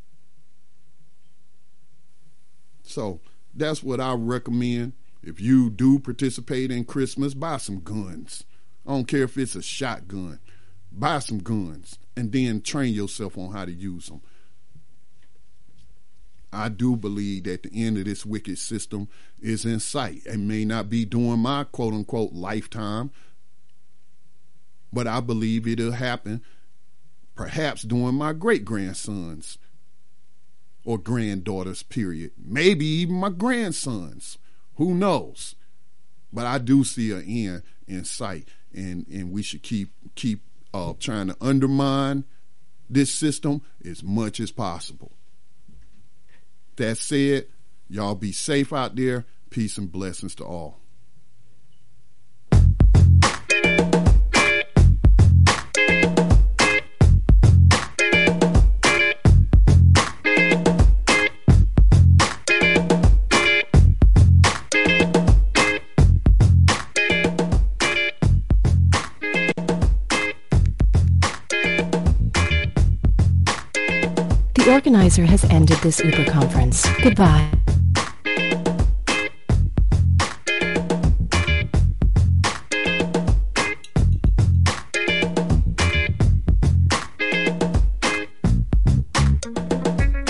So that's what I recommend. If you do participate in Christmas, buy some guns. I don't care if it's a shotgun. Buy some guns and then train yourself on how to use them. I do believe that the end of this wicked system is in sight. It may not be during my quote-unquote lifetime, but I believe it'll happen perhaps during my great-grandsons or granddaughters, period. Maybe even my grandsons. Who knows? But I do see an end in sight, and we should keep trying to undermine this system as much as possible. That said, y'all be safe out there. Peace and blessings to all. The organizer has ended this Uber conference. Goodbye.